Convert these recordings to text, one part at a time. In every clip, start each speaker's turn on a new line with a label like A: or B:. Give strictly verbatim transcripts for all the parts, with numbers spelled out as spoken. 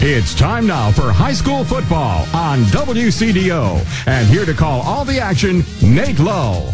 A: It's time now for high school football on W C D O. And here to call all the action, Nate Lowe.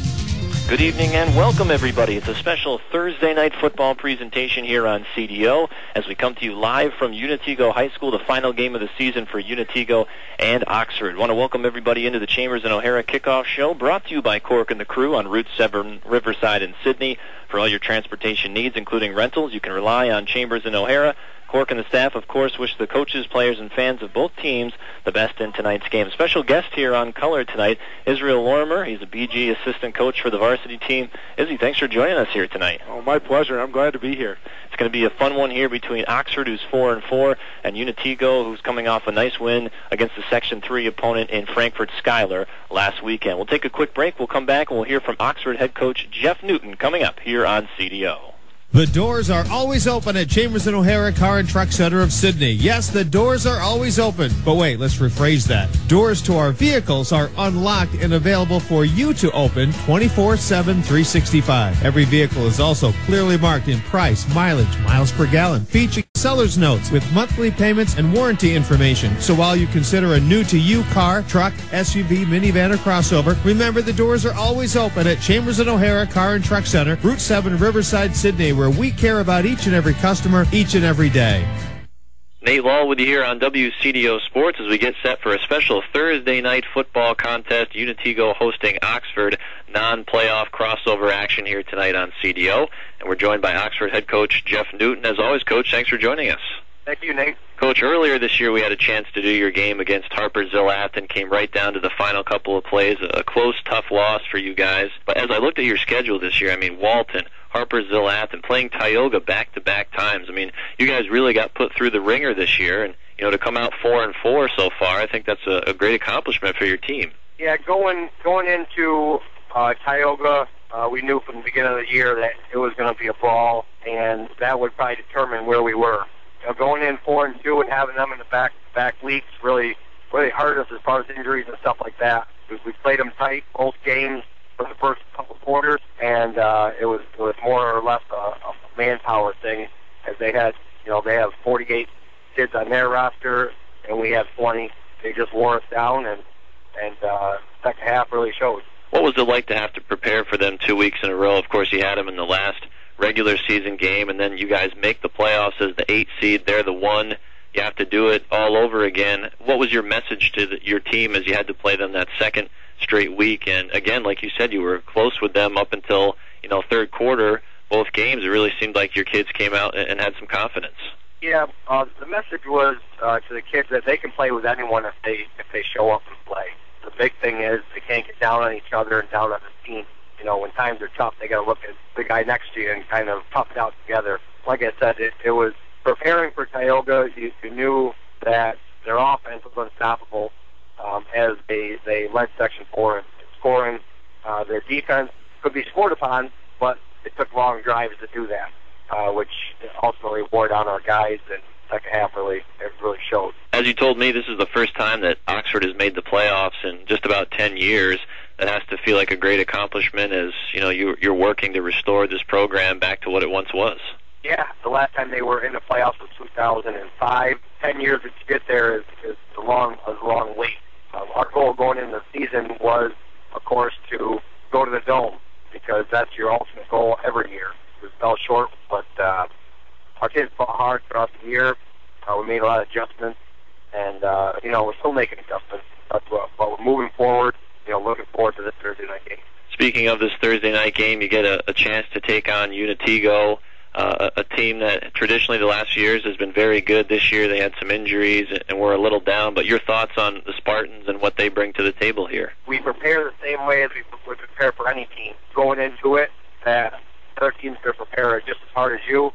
B: Good evening and welcome, everybody. It's a special Thursday night football presentation here on C D O as we come to you live from Unitego High School, the final game of the season for Unitego and Oxford. I want to welcome everybody into the Chambers and O'Hara Kickoff Show, brought to you by Cork and the Crew on Route seven, Riverside and Sydney. For all your transportation needs, including rentals, you can rely on Chambers and O'Hara. Cork and the staff, of course, wish the coaches, players, and fans of both teams the best in tonight's game. Special guest here on Color tonight, Israel Lorimer. He's a B G assistant coach for the varsity team. Izzy, thanks for joining us here tonight.
C: Oh, my pleasure. I'm glad to be here.
B: It's going to be a fun one here between Oxford, who's four and four, and Unitego, who's coming off a nice win against the Section three opponent in Frankfort Schuyler last weekend. We'll take a quick break. We'll come back, and we'll hear from Oxford head coach Jeff Newton coming up here on C D O.
D: The doors are always open at Chambers and O'Hara Car and Truck Center of Sydney. Yes, the doors are always open. But wait, let's rephrase that. Doors to our vehicles are unlocked and available for you to open twenty-four seven, three sixty-five. Every vehicle is also clearly marked in price, mileage, miles per gallon, featuring seller's notes with monthly payments and warranty information. So while you consider a new-to-you car, truck, S U V, minivan, or crossover, remember the doors are always open at Chambers and O'Hara Car and Truck Center, Route seven, Riverside, Sydney, where we care about each and every customer each and every day.
B: Nate Law with you here on W C D O Sports as we get set for a special Thursday night football contest. Unitego hosting Oxford, non-playoff crossover action here tonight on C D O. And we're joined by Oxford head coach Jeff Newton. As always, Coach, thanks for joining us.
E: Thank you, Nate.
B: Coach, earlier this year we had a chance to do your game against Harper-Zillath and came right down to the final couple of plays. A close, tough loss for you guys. But as I looked at your schedule this year, I mean, Walton, Harper-Zillath, and playing Tioga back-to-back times. I mean, you guys really got put through the ringer this year, and you know, to come out four and four so far, I think that's a, a great accomplishment for your team.
E: Yeah, going going into uh, Tioga, uh, we knew from the beginning of the year that it was going to be a brawl, and that would probably determine where we were. You know, going in four and two and having them in the back-to-back weeks really really hurt us as far as injuries and stuff like that. We, we played them tight both games for the first couple quarters, and uh, it was it was more or less a, a manpower thing, as they had, you know, they have forty-eight kids on their roster, and we have twenty. They just wore us down, and and uh, second half really showed.
B: What was it like to have to prepare for them two weeks in a row? Of course, you had them in the last regular season game, and then you guys make the playoffs as the eight seed. They're the one. You have to do it all over again. What was your message to the, your team as you had to play them that second straight week? And again, like you said, you were close with them up until, you know, third quarter, both games. It really seemed like your kids came out and, and had some confidence.
E: Yeah, uh, the message was uh, to the kids that they can play with anyone if they if they show up and play. The big thing is they can't get down on each other and down on the team. You know, when times are tough, they got to look at the guy next to you and kind of tough it out together. Like I said, it, it was preparing for Tioga. You, you knew that their offense was unstoppable um, as they, they led Section four in scoring. Uh, their defense could be scored upon, but it took long drives to do that, uh, which ultimately wore down our guys, and second half really it really showed.
B: As you told me, this is the first time that Oxford has made the playoffs in just about ten years. That has to feel like a great accomplishment as, you know, you, you're working to restore this program back to what it once was.
E: Yeah, the last time they were in the playoffs was two thousand five. Ten years to get there is, is a long, a long wait. Um, our goal going into the season was, of course, to go to the Dome, because that's your ultimate goal every year. We fell short, but uh, our kids fought hard throughout the year. Uh, we made a lot of adjustments, and, uh, you know, we're still making adjustments. That's what, but we're moving forward, you know, looking forward to this Thursday night game.
B: Speaking of this Thursday night game, you get a, a chance to take on Unitego, uh, a, a team that traditionally the last few years has been very good. This year they had some injuries and were a little down, but your thoughts on the Spartans and what they bring to the table here?
E: We prepare the same way as we would prepare for any team. Going into it, that other teams could prepare just as hard as you,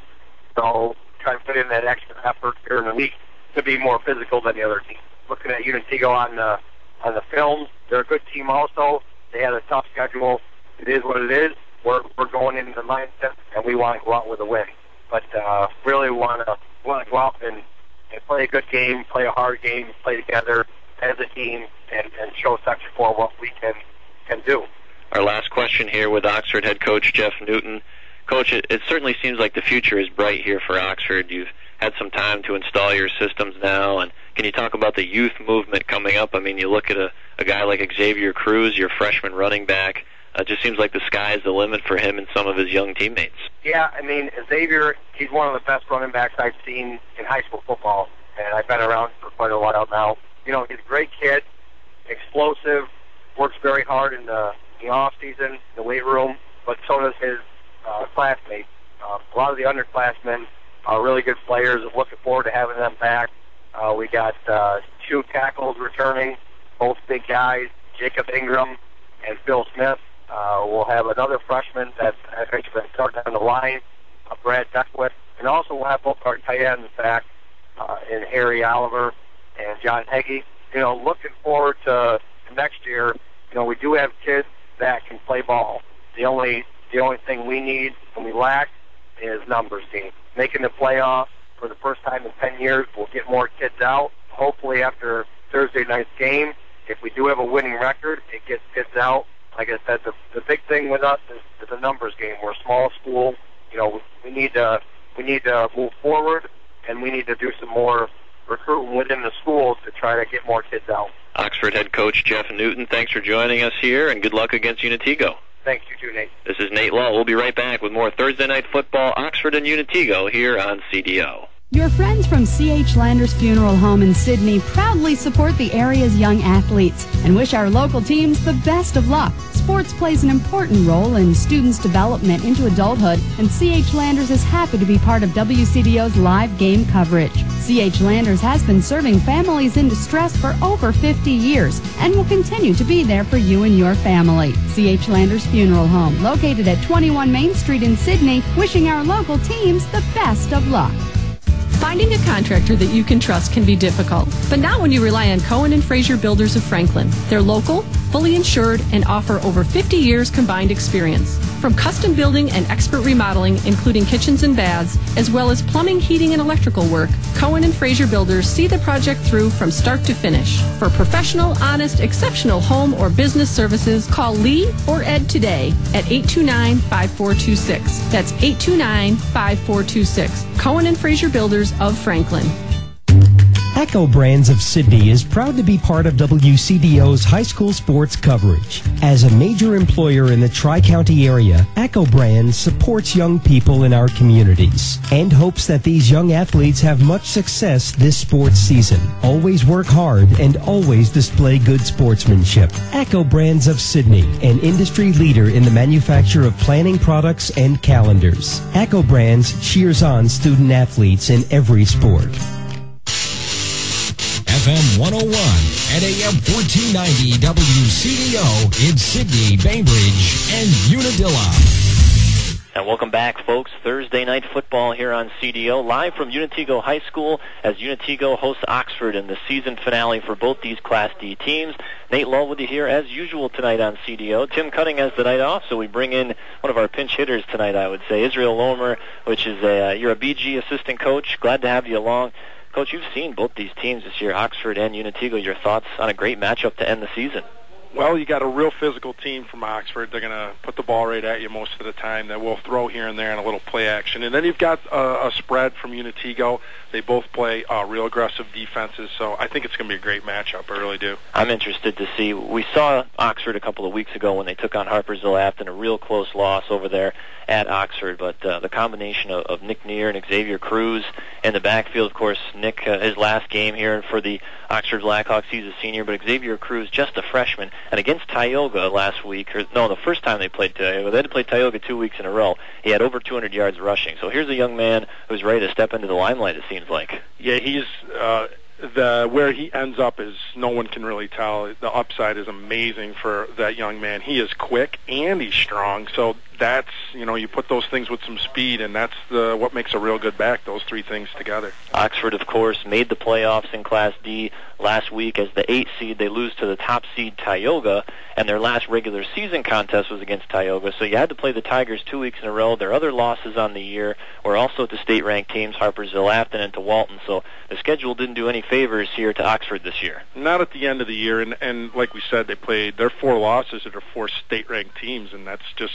E: so try to put in that extra effort during the week to be more physical than the other team. Looking at Unitego on the, on the film, they're a good team also. They had a tough schedule. It is what it is. We're we're going into the mindset, and we want to go out with a win. But uh, really want to want to go out and, and play a good game, play a hard game, play together as a team, and, and show Section four what we can can do.
B: Our last question here with Oxford head coach Jeff Newton. Coach, it, it certainly seems like the future is bright here for Oxford. You've had some time to install your systems now, and can you talk about the youth movement coming up? I mean, you look at a, a guy like Xavier Cruz, your freshman running back. It uh, just seems like the sky's the limit for him and some of his young teammates.
E: Yeah, I mean, Xavier, he's one of the best running backs I've seen in high school football, and I've been around for quite a while now. You know, he's a great kid, explosive, works very hard in the, in the off-season, in the weight room, but so does his uh, classmates. Uh, a lot of the underclassmen are really good players. I'm looking forward to having them back. Uh, we got uh, two tackles returning, both big guys, Jacob Ingram and Phil Smith. Uh, we'll have another freshman that's actually been starting on the line, uh, Brad Beckwith. And also we'll have both our tight ends back uh, in Harry Oliver and John Heggie. You know, looking forward to next year, you know, we do have kids that can play ball. The only the only thing we need and we lack is numbers, team. Making the playoffs for the first time in ten years, we'll get more kids out. Hopefully after Thursday night's game, if we do have a winning record, it gets kids out. Like I said, the, the big thing with us is, is a numbers game. We're a small school. You know, we need to we need to move forward, and we need to do some more recruiting within the schools to try to get more kids out.
B: Oxford head coach Jeff Newton, thanks for joining us here, and good luck against Unitigo.
E: Thank you, too, Nate.
B: This is Nate Law. We'll be right back with more Thursday Night Football, Oxford and Unitigo here on C D O.
F: Your friends from C H Landers Funeral Home in Sydney proudly support the area's young athletes and wish our local teams the best of luck. Sports plays an important role in students' development into adulthood, and C H Landers is happy to be part of W C D O's live game coverage. C H Landers has been serving families in distress for over fifty years and will continue to be there for you and your family. C H Landers Funeral Home, located at twenty-one Main Street in Sydney, wishing our local teams the best of luck.
G: Finding a contractor that you can trust can be difficult, but not when you rely on Cohen and Fraser Builders of Franklin. They're local, fully insured, and offer over fifty years combined experience. From custom building and expert remodeling, including kitchens and baths, as well as plumbing, heating, and electrical work, Cohen and Fraser Builders see the project through from start to finish. For professional, honest, exceptional home or business services, call Lee or Ed today at eight two nine, five four two six. That's eight two nine, five four two six. Cohen and Fraser Builders of Franklin.
H: Echo Brands of Sydney is proud to be part of W C D O's high school sports coverage. As a major employer in the Tri-County area, Echo Brands supports young people in our communities and hopes that these young athletes have much success this sports season. Always work hard and always display good sportsmanship. Echo Brands of Sydney, an industry leader in the manufacture of planning products and calendars. Echo Brands cheers on student athletes in every sport.
I: F M one oh one and A M fourteen ninety W C D O in Sydney, Bainbridge, and Unadilla.
B: And welcome back, folks. Thursday Night Football here on C D O, live from Unitigo High School as Unitigo hosts Oxford in the season finale for both these Class D teams. Nate Lull with you here as usual tonight on C D O. Tim Cutting has the night off, so we bring in one of our pinch hitters tonight, I would say, Israel Lomer, which is a, uh, you're a B G assistant coach. Glad to have you along. Coach, you've seen both these teams this year, Oxford and Unitigo. Your thoughts on a great matchup to end the season?
C: Well, you got a real physical team from Oxford. They're going to put the ball right at you most of the time. They will throw here and there and a little play action. And then you've got a, a spread from Unitigo. They both play uh, real aggressive defenses, so I think it's going to be a great matchup. I really do.
B: I'm interested to see. We saw Oxford a couple of weeks ago when they took on Harpersville-Afton, a real close loss over there at Oxford. But uh, the combination of, of Nick Neer and Xavier Cruz in the backfield, of course, Nick, uh, his last game here for the Oxford Blackhawks, he's a senior, but Xavier Cruz, just a freshman. And against Tioga last week, or no, the first time they played Tioga, they had to play Tioga two weeks in a row. He had over two hundred yards rushing. So here's a young man who's ready to step into the limelight, it seems like.
C: Yeah, he's uh, the where he ends up is no one can really tell. The upside is amazing for that young man. He is quick and he's strong. So that's, you know, you put those things with some speed, and that's the what makes a real good back, those three things together.
B: Oxford, of course, made the playoffs in Class D last week as the eighth seed. They lose to the top seed Tioga, and their last regular season contest was against Tioga. So you had to play the Tigers two weeks in a row. Their other losses on the year were also to state-ranked teams, Harpersville-Afton and to Walton. So the schedule didn't do any favors here to Oxford this year.
C: Not at the end of the year, and, and like we said, they played their four losses to their four state-ranked teams, and that's just, you know,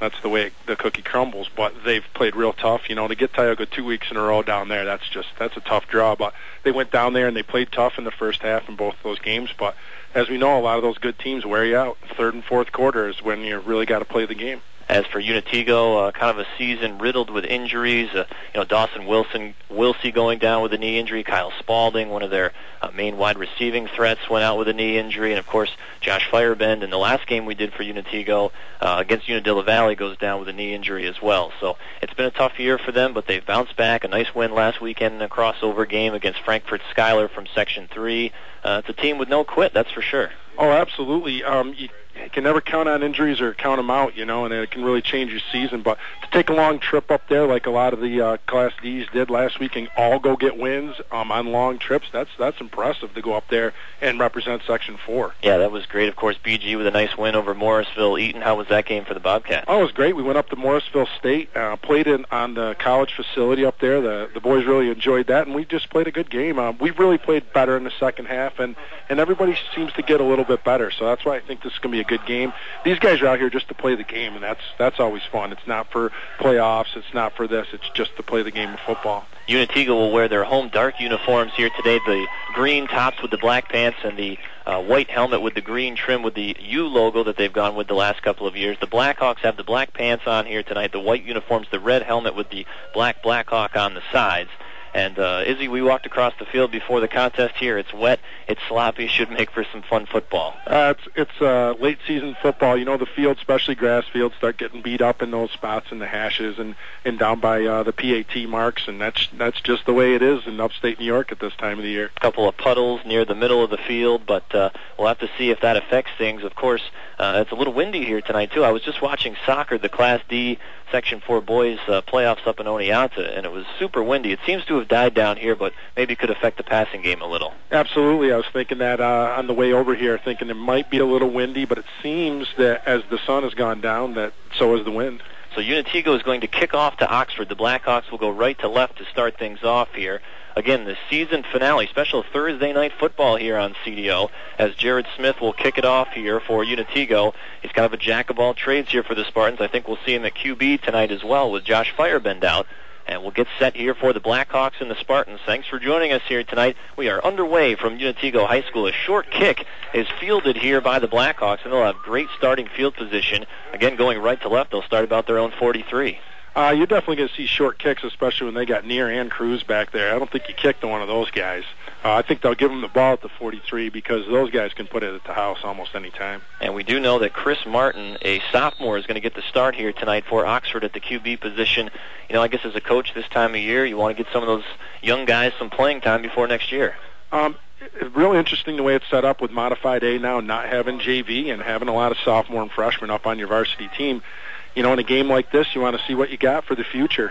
C: that's the way the cookie crumbles. But they've played real tough. You know, to get Tioga two weeks in a row down there, that's just that's a tough draw. But they went down there and they played tough in the first half in both those games. But as we know, a lot of those good teams wear you out. Third and fourth quarter is when you really got to play the game.
B: As for Unitigo, uh, kind of a season riddled with injuries. Uh, you know, Dawson Wilson, Wilsey going down with a knee injury. Kyle Spalding, one of their uh, main wide receiving threats, went out with a knee injury. And, of course, Josh Firebend in the last game we did for Unitigo uh, against Unadilla Valley goes down with a knee injury as well. So it's been a tough year for them, but they've bounced back. A nice win last weekend in a crossover game against Frankfurt Schuyler from Section three. Uh, it's a team with no quit, that's for sure.
C: Oh, absolutely. Um, you can never count on injuries or count them out, you know, and it can really change your season. But to take a long trip up there like a lot of the uh, Class Ds did last week and all go get wins um, on long trips, that's that's impressive to go up there and represent Section four.
B: Yeah, that was great. Of course, B G with a nice win over Morrisville Eaton. How was that game for the Bobcats?
C: Oh, it was great. We went up to Morrisville State, uh, played in on the college facility up there. The the boys really enjoyed that, and we just played a good game. Uh, we really played better in the second half, and, and everybody seems to get a little bit better. So that's why I think this is going to be a good game. These guys are out here just to play the game, and that's that's always fun. It's not for playoffs. It's not for this. It's just to play the game of football.
B: Unitigo will wear their home dark uniforms here today, the green tops with the black pants and the uh, white helmet with the green trim with the U logo that they've gone with the last couple of years. The Blackhawks have the black pants on here tonight, the white uniforms, the red helmet with the black Blackhawk on the sides. And, uh, Izzy, we walked across the field before the contest here. It's wet. It's sloppy. Should make for some fun football.
C: Uh, it's it's uh, late-season football. You know, the field, especially grass fields, start getting beat up in those spots in the hashes and, and down by uh, the P A T marks, and that's that's just the way it is in upstate New York at this time of the year.
B: A couple of puddles near the middle of the field, but uh, we'll have to see if that affects things. Of course, uh, it's a little windy here tonight, too. I was just watching soccer, the Class D Section four boys uh, playoffs up in Oneonta, and it was super windy. It seems to have died down here, but maybe could affect the passing game a little.
C: Absolutely. I was thinking that uh, on the way over here, thinking it might be a little windy, but it seems that as the sun has gone down, that so is the wind.
B: So Unitigo is going to kick off to Oxford. The Blackhawks will go right to left to start things off here. Again, the season finale, special Thursday night football here on C D O, as Jared Smith will kick it off here for Unitigo. He's kind of a jack of all trades here for the Spartans. I think we'll see him at Q B tonight as well with Josh Firebend out. And we'll get set here for the Blackhawks and the Spartans. Thanks for joining us here tonight. We are underway from Unitigo High School. A short kick is fielded here by the Blackhawks, and they'll have great starting field position. Again, going right to left, they'll start about their own forty-three.
C: Uh, you're definitely going to see short kicks, especially when they got Neer and Cruz back there. I don't think you kick to one of those guys. Uh, I think they'll give them the ball at the forty-three because those guys can put it at the house almost any time.
B: And we do know that Chris Martin, a sophomore, is going to get the start here tonight for Oxford at the Q B position. You know, I guess as a coach this time of year, you want to get some of those young guys some playing time before next year.
C: Um, real interesting the way it's set up with Modified A now, not having J V and having a lot of sophomore and freshmen up on your varsity team. You know, in a game like this, you want to see what you got for the future.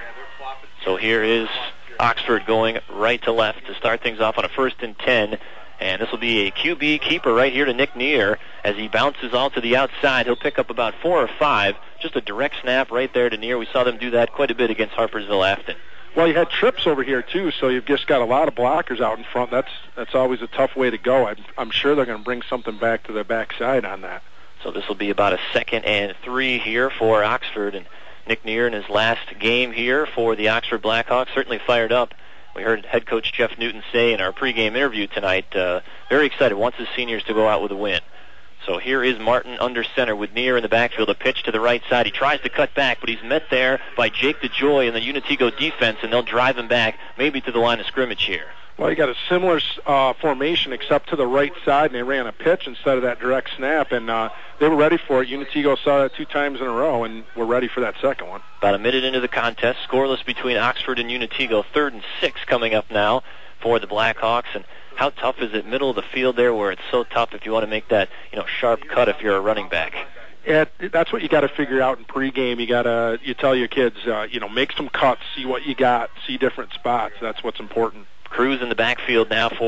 B: So here is Oxford going right to left to start things off on a first and ten. And this will be a Q B keeper right here to Nick Neer as he bounces all to the outside. He'll pick up about four or five. Just a direct snap right there to Neer. We saw them do that quite a bit against Harpersville Afton.
C: Well, you had trips over here, too, so you've just got a lot of blockers out in front. That's that's always a tough way to go. I'm, I'm sure they're going to bring something back to their backside on that.
B: So this will be about a second and three here for Oxford. And Nick Neer in his last game here for the Oxford Blackhawks certainly fired up. We heard head coach Jeff Newton say in our pregame interview tonight, uh, very excited, wants his seniors to go out with a win. So here is Martin under center with Neer in the backfield, a pitch to the right side. He tries to cut back, but he's met there by Jake DeJoy in the Unitigo defense, and they'll drive him back maybe to the line of scrimmage here.
C: Well, you got a similar uh, formation except to the right side, and they ran a pitch instead of that direct snap, and uh, they were ready for it. Unitigo saw that two times in a row, and we're ready for that second one.
B: About a minute into the contest, scoreless between Oxford and Unitigo. Third and six coming up now for the Blackhawks, and how tough is it middle of the field there where it's so tough if you want to make that, you know, sharp cut if you're a running back?
C: Yeah, that's what you got to figure out in pregame. You got to you tell your kids, uh, you know, make some cuts, see what you got, see different spots. That's what's important.
B: Cruz in the backfield now for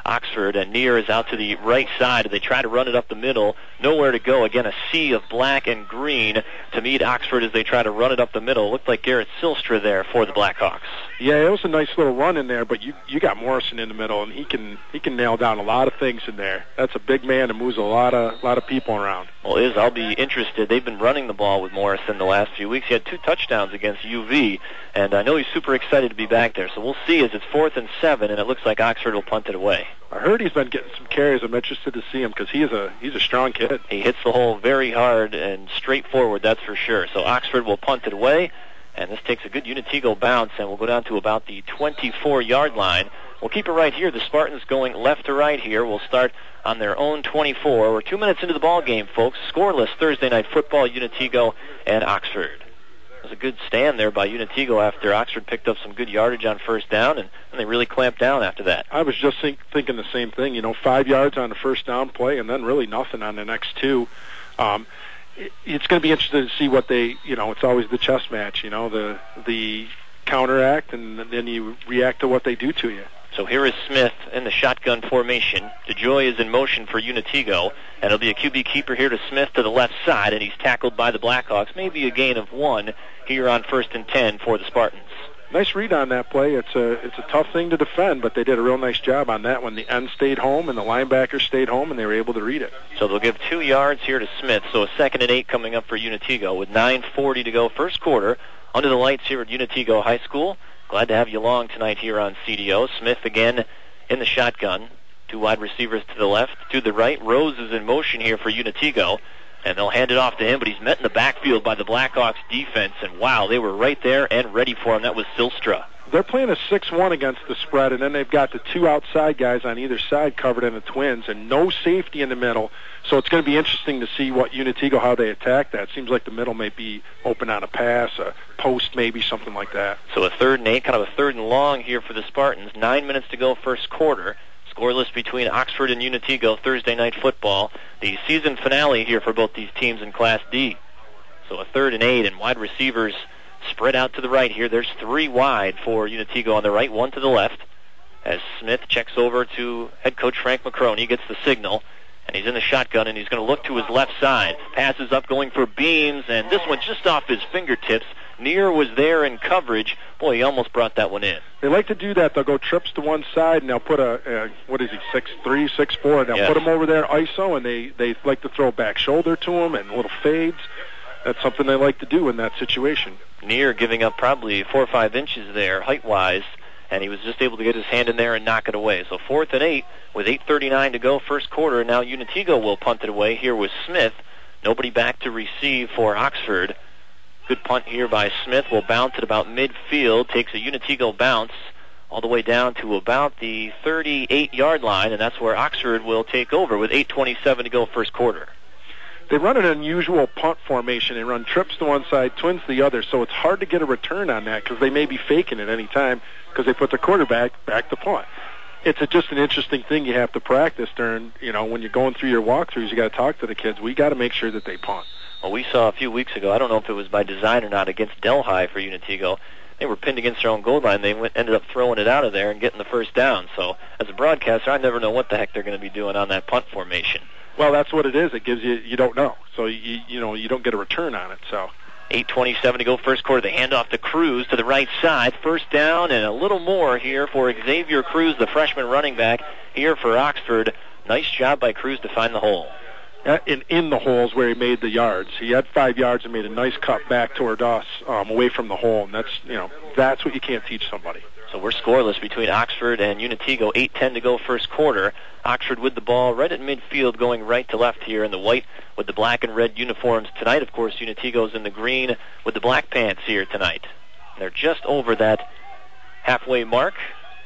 B: Oxford, and Neer is out to the right side. They try to run it up the middle. Nowhere to go. Again, a sea of black and green to meet Oxford as they try to run it up the middle. Looked like Garrett Silstra there for the Blackhawks.
C: Yeah, it was a nice little run in there, but you you got Morrison in the middle, and he can he can nail down a lot of things in there. That's a big man and moves a lot of lot of people around.
B: Well, Iz, I'll be interested. They've been running the ball with Morrison the last few weeks. He had two touchdowns against U V, and I know he's super excited to be back there. So we'll see as it's fourth and seven, and it looks like Oxford will punt it away.
C: I heard he's been getting some carries. I'm interested to see him because he is a he's a strong kid.
B: He hits the hole very hard and straightforward, that's for sure. So Oxford will punt it away, and this takes a good Unitego bounce, and we'll go down to about the twenty-four-yard line. We'll keep it right here. The Spartans going left to right here. We'll start on their own twenty-four. We're two minutes into the ball game, folks. Scoreless Thursday night football, Unitego and Oxford. It was a good stand there by Unitego after Oxford picked up some good yardage on first down, and, and they really clamped down after that.
C: I was just think, thinking the same thing. You know, five yards on the first down play, and then really nothing on the next two. Um, it, it's going to be interesting to see what they, you know, it's always the chess match, you know, the the counteract, and then you react to what they do to you.
B: So here is Smith in the shotgun formation. DeJoy is in motion for Unitego, and it'll be a Q B keeper here to Smith to the left side, and he's tackled by the Blackhawks. Maybe a gain of one here on first and ten for the Spartans.
C: Nice read on that play. It's a it's a tough thing to defend, but they did a real nice job on that one. The end stayed home, and the linebacker stayed home, and they were able to read it.
B: So they'll give two yards here to Smith. So a second and eight coming up for Unitego with nine forty to go first quarter. Under the lights here at Unitego High School. Glad to have you along tonight here on C D O. Smith again in the shotgun. Two wide receivers to the left, to the right. Rose is in motion here for Unitego, and they'll hand it off to him, but he's met in the backfield by the Blackhawks defense, and wow, they were right there and ready for him. That was Silstra.
C: They're playing a six one against the spread, and then they've got the two outside guys on either side covered in the twins, and no safety in the middle. So it's going to be interesting to see what Unitego, how they attack that. Seems like the middle may be open on a pass, a post maybe, something like that.
B: So a third and eight, kind of a third and long here for the Spartans. Nine minutes to go first quarter. Scoreless between Oxford and Unitego, Thursday night football. The season finale here for both these teams in Class D. So a third and eight, and wide receivers spread out to the right here. There's three wide for Unitego on the right, one to the left. As Smith checks over to head coach Frank McCrone, he gets the signal, and he's in the shotgun, and he's going to look to his left side. Passes up going for Beams, and this one just off his fingertips. Neer was there in coverage. Boy, he almost brought that one in.
C: They like to do that. They'll go trips to one side, and they'll put a, uh, what is he, six three, six four, and they'll
B: yes.
C: put him over there I S O, and they, they like to throw back shoulder to him and little fades. That's something they like to do in that situation.
B: Neer giving up probably four or five inches there, height-wise, and he was just able to get his hand in there and knock it away. So fourth and eight with eight thirty-nine to go first quarter. Now Unitego will punt it away here with Smith. Nobody back to receive for Oxford. Good punt here by Smith. Will bounce at about midfield. Takes a Unitego bounce all the way down to about the thirty-eight-yard line, and that's where Oxford will take over with eight twenty-seven to go first quarter.
C: They run an unusual punt formation. They run trips to one side, twins to the other, so it's hard to get a return on that because they may be faking it any time because they put the quarterback back to punt. It's a, just an interesting thing you have to practice during, you know, when you're going through your walkthroughs, you got to talk to the kids. We got to make sure that they punt.
B: Well, we saw a few weeks ago, I don't know if it was by design or not, against Delhi for Unitego. They were pinned against their own goal line. They went, ended up throwing it out of there and getting the first down. So as a broadcaster, I never know what the heck they're going to be doing on that punt formation.
C: Well, that's what it is. It gives you, you don't know. So, you, you know, you don't get a return on it. So
B: eight twenty-seven to go first quarter. They hand off to Cruz to the right side. First down and a little more here for Xavier Cruz, the freshman running back here for Oxford. Nice job by Cruz to find the hole.
C: In, in the holes where he made the yards. He had five yards and made a nice cut back toward us, um, away from the hole. And that's, you know, that's what you can't teach somebody.
B: So we're scoreless between Oxford and Unitego. eight ten to go first quarter. Oxford with the ball right at midfield going right to left here in the white with the black and red uniforms tonight. Of course, Unitego's in the green with the black pants here tonight. They're just over that halfway mark.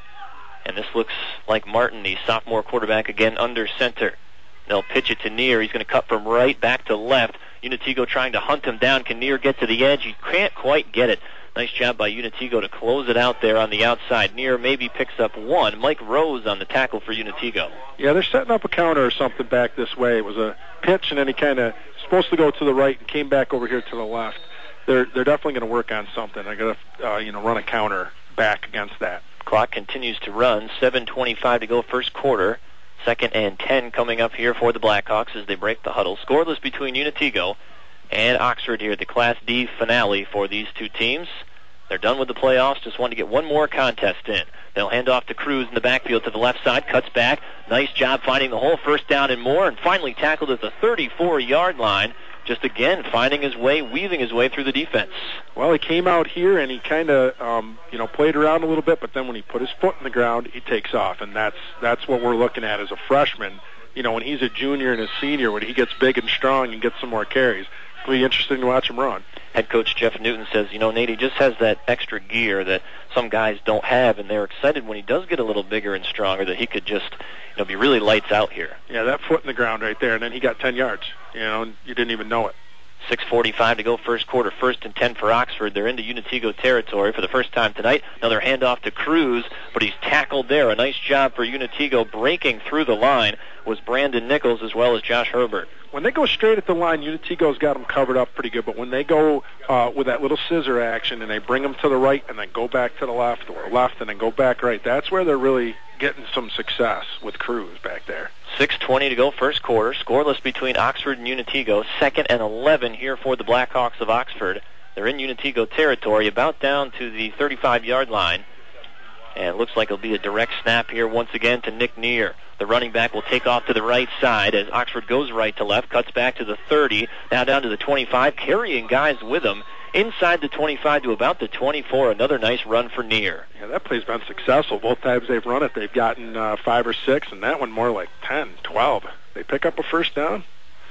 B: And this looks like Martin, the sophomore quarterback, again under center. They'll pitch it to Neer. He's going to cut from right back to left. Unitego trying to hunt him down. Can Neer get to the edge? He can't quite get it. Nice job by Unitego to close it out there on the outside. Neer maybe picks up one. Mike Rose on the tackle for Unitego.
C: Yeah, they're setting up a counter or something back this way. It was a pitch, and then he kind of supposed to go to the right and came back over here to the left. They're they're definitely going to work on something. They're going to uh, you know run a counter back against that.
B: Clock continues to run. seven twenty-five to go first quarter. Second and ten coming up here for the Blackhawks as they break the huddle. Scoreless between Unitigo and Oxford here at the Class D finale for these two teams. They're done with the playoffs. Just want to get one more contest in. They'll hand off to Cruz in the backfield to the left side. Cuts back. Nice job finding the hole. First down and more. And finally tackled at the thirty-four-yard line. Just again finding his way, weaving his way through the defense.
C: Well, he came out here and he kind of, um, you know, played around a little bit. But then when he put his foot in the ground, he takes off. And that's that's what we're looking at as a freshman. You know, when he's a junior and a senior, when he gets big and strong and gets some more carries, it'll be interesting to watch him run.
B: Head coach Jeff Newton says, you know, Nate, he just has that extra gear that some guys don't have, and they're excited when he does get a little bigger and stronger that he could just, you know, be really lights out here.
C: Yeah, that foot in the ground right there, and then he got ten yards, you know, and you didn't even know it.
B: six forty-five to go first quarter, first and ten for Oxford. They're into Unitigo territory for the first time tonight. Another handoff to Cruz, but he's tackled there. A nice job for Unitigo breaking through the line was Brandon Nichols as well as Josh Herbert.
C: When they go straight at the line, Unitigo's got them covered up pretty good, but when they go uh, with that little scissor action and they bring them to the right and then go back to the left, or left and then go back right, that's where they're really getting some success with Cruz back there.
B: six twenty to go first quarter. Scoreless between Oxford and Unitigo. Second and eleven here for the Blackhawks of Oxford. They're in Unitigo territory, about down to the thirty-five-yard line. And it looks like it'll be a direct snap here once again to Nick Neer. The running back will take off to the right side as Oxford goes right to left, cuts back to the thirty, now down to the twenty-five, carrying guys with him. Inside the twenty-five to about the twenty-four. Another nice run for Neer.
C: Yeah, that play's been successful. Both times they've run it, they've gotten uh, five or six, and that one more like ten, twelve. They pick up a first down.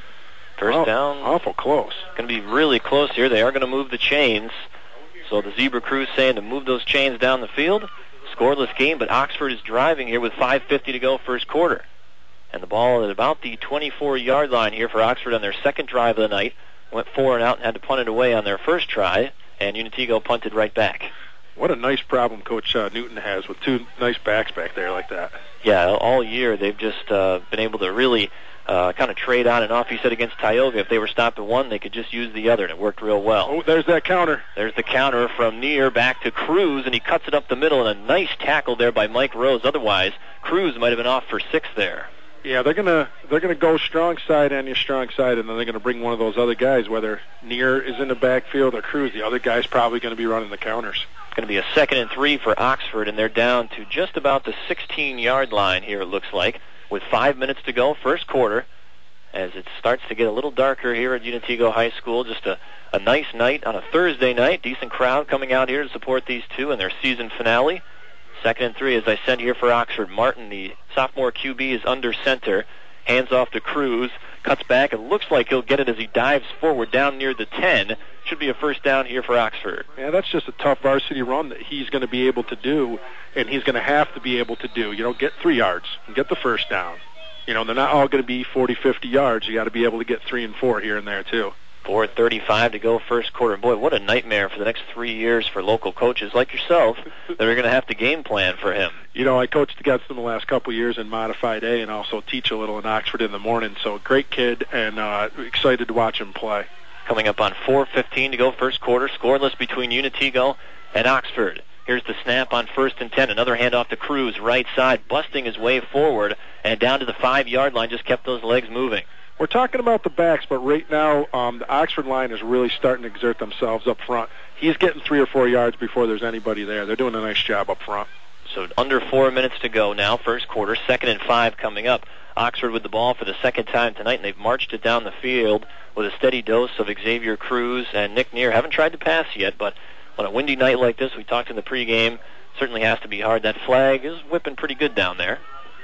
B: First
C: oh,
B: down.
C: Awful close.
B: Going to be really close here. They are going to move the chains. So the Zebra Crew's saying to move those chains down the field. Scoreless game, but Oxford is driving here with five fifty to go first quarter. And the ball at about the twenty-four-yard line here for Oxford on their second drive of the night. Went four and out and had to punt it away on their first try, and Unitigo punted right back.
C: What a nice problem Coach uh, Newton has with two nice backs back there like that.
B: Yeah, all year they've just uh, been able to really uh, kind of trade on and off. He said against Tioga, if they were stopping one, they could just use the other, and it worked real well.
C: Oh, there's that counter.
B: There's the counter from Neer back to Cruz, and he cuts it up the middle, and a nice tackle there by Mike Rose. Otherwise, Cruz might have been off for six there.
C: Yeah, they're gonna they're gonna go strong side on your strong side, and then they're gonna bring one of those other guys, whether Neer is in the backfield or Cruz. The other guy's probably gonna be running the counters.
B: It's going to be a second and three for Oxford, and they're down to just about the sixteen-yard line here, it looks like, with five minutes to go, first quarter, as it starts to get a little darker here at Unitigo High School. Just a, a nice night on a Thursday night. Decent crowd coming out here to support these two in their season finale. Second and three, as I said here for Oxford. Martin, the sophomore Q B, is under center. Hands off to Cruz. Cuts back. It looks like he'll get it as he dives forward down near the ten. Should be a first down here for Oxford.
C: Yeah, that's just a tough varsity run that he's going to be able to do, and he's going to have to be able to do. You know, get three yards and get the first down. You know, they're not all going to be forty, fifty yards. You got to be able to get three and four here and there, too.
B: four thirty-five to go first quarter. Boy, what a nightmare for the next three years for local coaches like yourself that are going to have to game plan for him.
C: You know, I coached against him the last couple of years in Modified A and also teach a little in Oxford in the morning. So great kid, and uh, excited to watch him play.
B: Coming up on four fifteen to go first quarter. Scoreless between Unitigo and Oxford. Here's the snap on first and ten. Another handoff to Cruz, right side, busting his way forward, and down to the five-yard line, just kept those legs moving.
C: We're talking about the backs, but right now um, the Oxford line is really starting to exert themselves up front. He's getting three or four yards before there's anybody there. They're doing a nice job up front.
B: So under four minutes to go now, first quarter, second and five coming up. Oxford with the ball for the second time tonight, and they've marched it down the field with a steady dose of Xavier Cruz and Nick Neer. Haven't tried to pass yet, but on a windy night like this, we talked in the pregame, certainly has to be hard. That flag is whipping pretty good down there.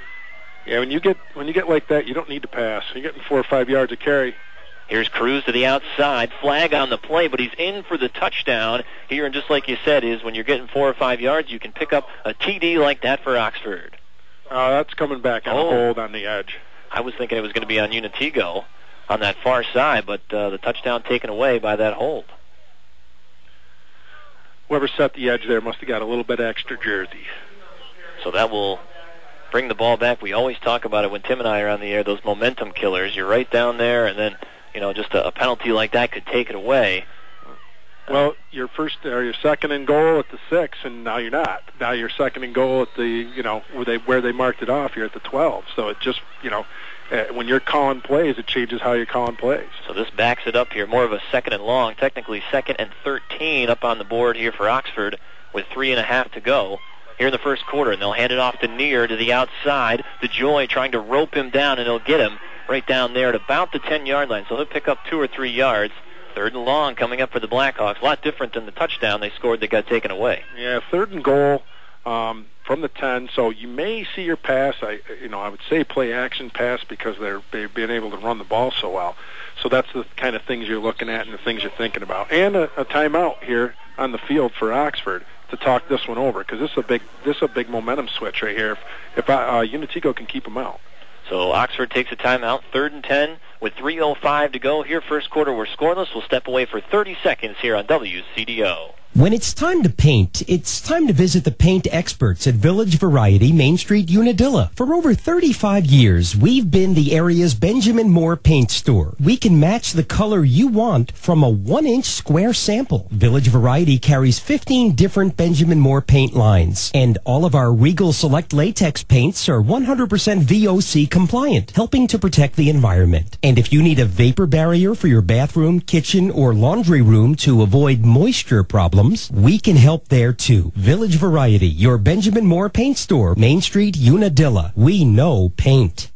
C: Yeah, when you get when you get like that, you don't need to pass. You're getting four or five yards of carry.
B: Here's Cruz to the outside. Flag on the play, but he's in for the touchdown here. And just like you said, is when you're getting four or five yards, you can pick up a T D like that for Oxford.
C: Uh, that's coming back on
B: oh.
C: a hold on the edge.
B: I was thinking it was going to be on Unitigo on that far side, but uh, the touchdown taken away by that hold.
C: Whoever set the edge there must have got a little bit extra jersey.
B: So that will bring the ball back. We always talk about it when Tim and I are on the air, those momentum killers. You're right down there, and then, you know, just a, a penalty like that could take it away.
C: Well, you're first or you're second and goal at the six, and now you're not. Now you're second and goal at the, you know, where they where they marked it off. You're at the twelve. So it just, you know, uh, when you're calling plays, it changes how you're calling plays.
B: So this backs it up here. More of a second and long, technically second and thirteen up on the board here for Oxford with three and a half to go here in the first quarter. And they'll hand it off to Neer to the outside. DeJoy trying to rope him down, and he'll get him right down there at about the ten-yard line. So he'll pick up two or three yards. Third and long coming up for the Blackhawks. A lot different than the touchdown they scored that got taken away.
C: Yeah, third and goal um, from the ten. So you may see your pass. I, you know, I would say play action pass because they're they've been able to run the ball so well. So that's the kind of things you're looking at and the things you're thinking about. And a, a timeout here on the field for Oxford to talk this one over, because this is a big this is a big momentum switch right here. If if uh, Unitigo can keep them out.
B: So Oxford takes a timeout, third and ten, with three oh five to go here. First quarter, we're scoreless. We'll step away for thirty seconds here on W C D O.
H: When it's time to paint, it's time to visit the paint experts at Village Variety, Main Street, Unadilla. For over thirty-five years, we've been the area's Benjamin Moore paint store. We can match the color you want from a one-inch square sample. Village Variety carries fifteen different Benjamin Moore paint lines, and all of our Regal Select latex paints are one hundred percent V O C compliant, helping to protect the environment. And if you need a vapor barrier for your bathroom, kitchen, or laundry room to avoid moisture problems, we can help there too. Village Variety, your Benjamin Moore paint store, Main Street, Unadilla. We know paint.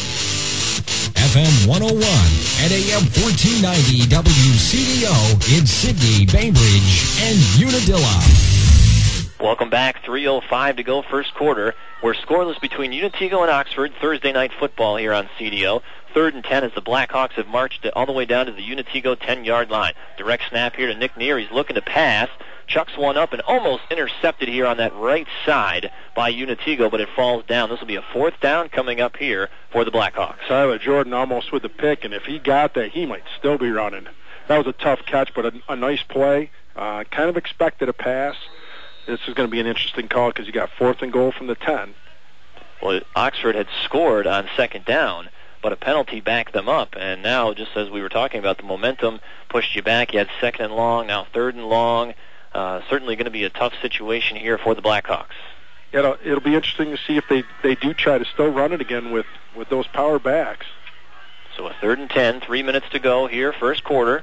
I: F M one oh one and A M fourteen ninety W C D O in Sydney, Bainbridge, and Unadilla.
B: Welcome back. three oh five to go first quarter. We're scoreless between Unitigo and Oxford. Thursday night football here on C D O. Third and ten as the Blackhawks have marched all the way down to the Unitigo ten-yard line. Direct snap here to Nick Neer. He's looking to pass. Chucks one up and almost intercepted here on that right side by Unitigo, but it falls down. This will be a fourth down coming up here for the Blackhawks.
C: Tyler Jordan almost with the pick, and if he got that, he might still be running. That was a tough catch, but a, a nice play. Uh, kind of expected a pass. This is going to be an interesting call because you got fourth and goal from the ten.
B: Well, Oxford had scored on second down, but a penalty backed them up. And now, just as we were talking about, the momentum pushed you back. You had second and long, now third and long. Uh, certainly going to be a tough situation here for the Blackhawks.
C: It'll, it'll be interesting to see if they, they do try to still run it again with, with those power backs.
B: So a third and ten, three minutes to go here, first quarter.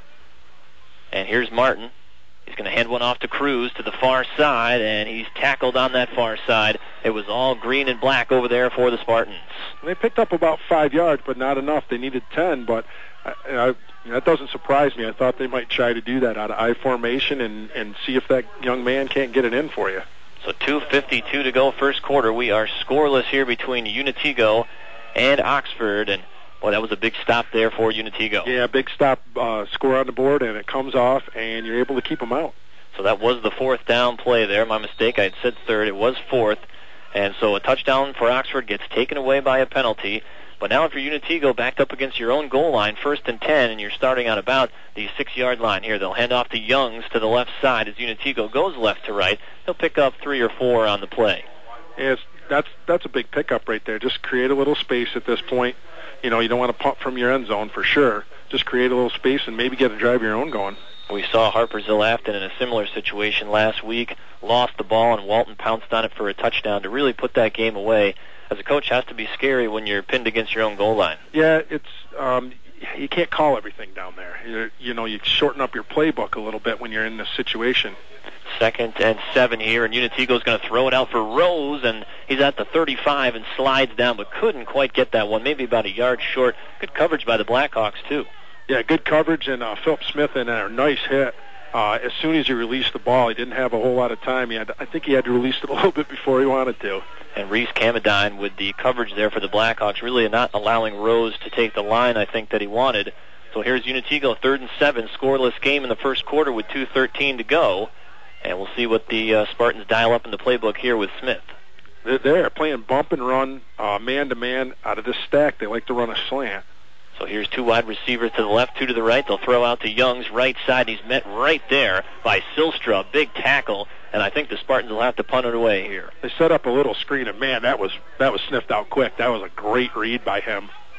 B: And here's Martin. He's going to hand one off to Cruz to the far side, and he's tackled on that far side. It was all green and black over there for the Spartans.
C: They picked up about five yards, but not enough. They needed ten, but I, I, that doesn't surprise me. I thought they might try to do that out of I formation and, and see if that young man can't get it in for you.
B: So two fifty-two to go first quarter. We are scoreless here between Unitigo and Oxford, and well, that was a big stop there for Unitigo.
C: Yeah, big stop, uh, score on the board, and it comes off, and you're able to keep them out.
B: So that was the fourth down play there. My mistake, I had said third. It was fourth. And so a touchdown for Oxford gets taken away by a penalty. But now if you're Unitigo backed up against your own goal line, first and ten, and you're starting on about the six-yard line here, they'll hand off to Youngs to the left side as Unitigo goes left to right. He'll pick up three or four on the play.
C: Yes, that's that's a big pickup right there. Just create a little space at this point. You know, you don't want to punt from your end zone for sure. Just create a little space and maybe get a drive of your own going.
B: We saw Harper-Zill Afton in a similar situation last week, lost the ball, and Walton pounced on it for a touchdown to really put that game away. As a coach, has to be scary when you're pinned against your own goal line.
C: Yeah, it's um, you can't call everything down there. You're, you know, you shorten up your playbook a little bit when you're in this situation.
B: Second and seven here, and Unitigo's going to throw it out for Rose, and he's at the thirty-five and slides down, but couldn't quite get that one, maybe about a yard short. Good coverage by the Blackhawks, too.
C: Yeah, good coverage, and uh, Philip Smith in a nice hit. Uh, as soon as he released the ball, he didn't have a whole lot of time. He had, I think he had to release it a little bit before he wanted to.
B: And Reese Camadine with the coverage there for the Blackhawks, really not allowing Rose to take the line, I think, that he wanted. So here's Unitigo, third and seven, scoreless game in the first quarter with two thirteen to go. And we'll see what the uh, Spartans dial up in the playbook here with Smith.
C: They're there playing bump and run, uh, man-to-man. Out of this stack, they like to run a slant.
B: So here's two wide receivers to the left, two to the right. They'll throw out to Young's right side. He's met right there by Silstra, big tackle, and I think the Spartans will have to punt it away here.
C: They set up a little screen, and man, that was that was sniffed out quick. That was a great read by him.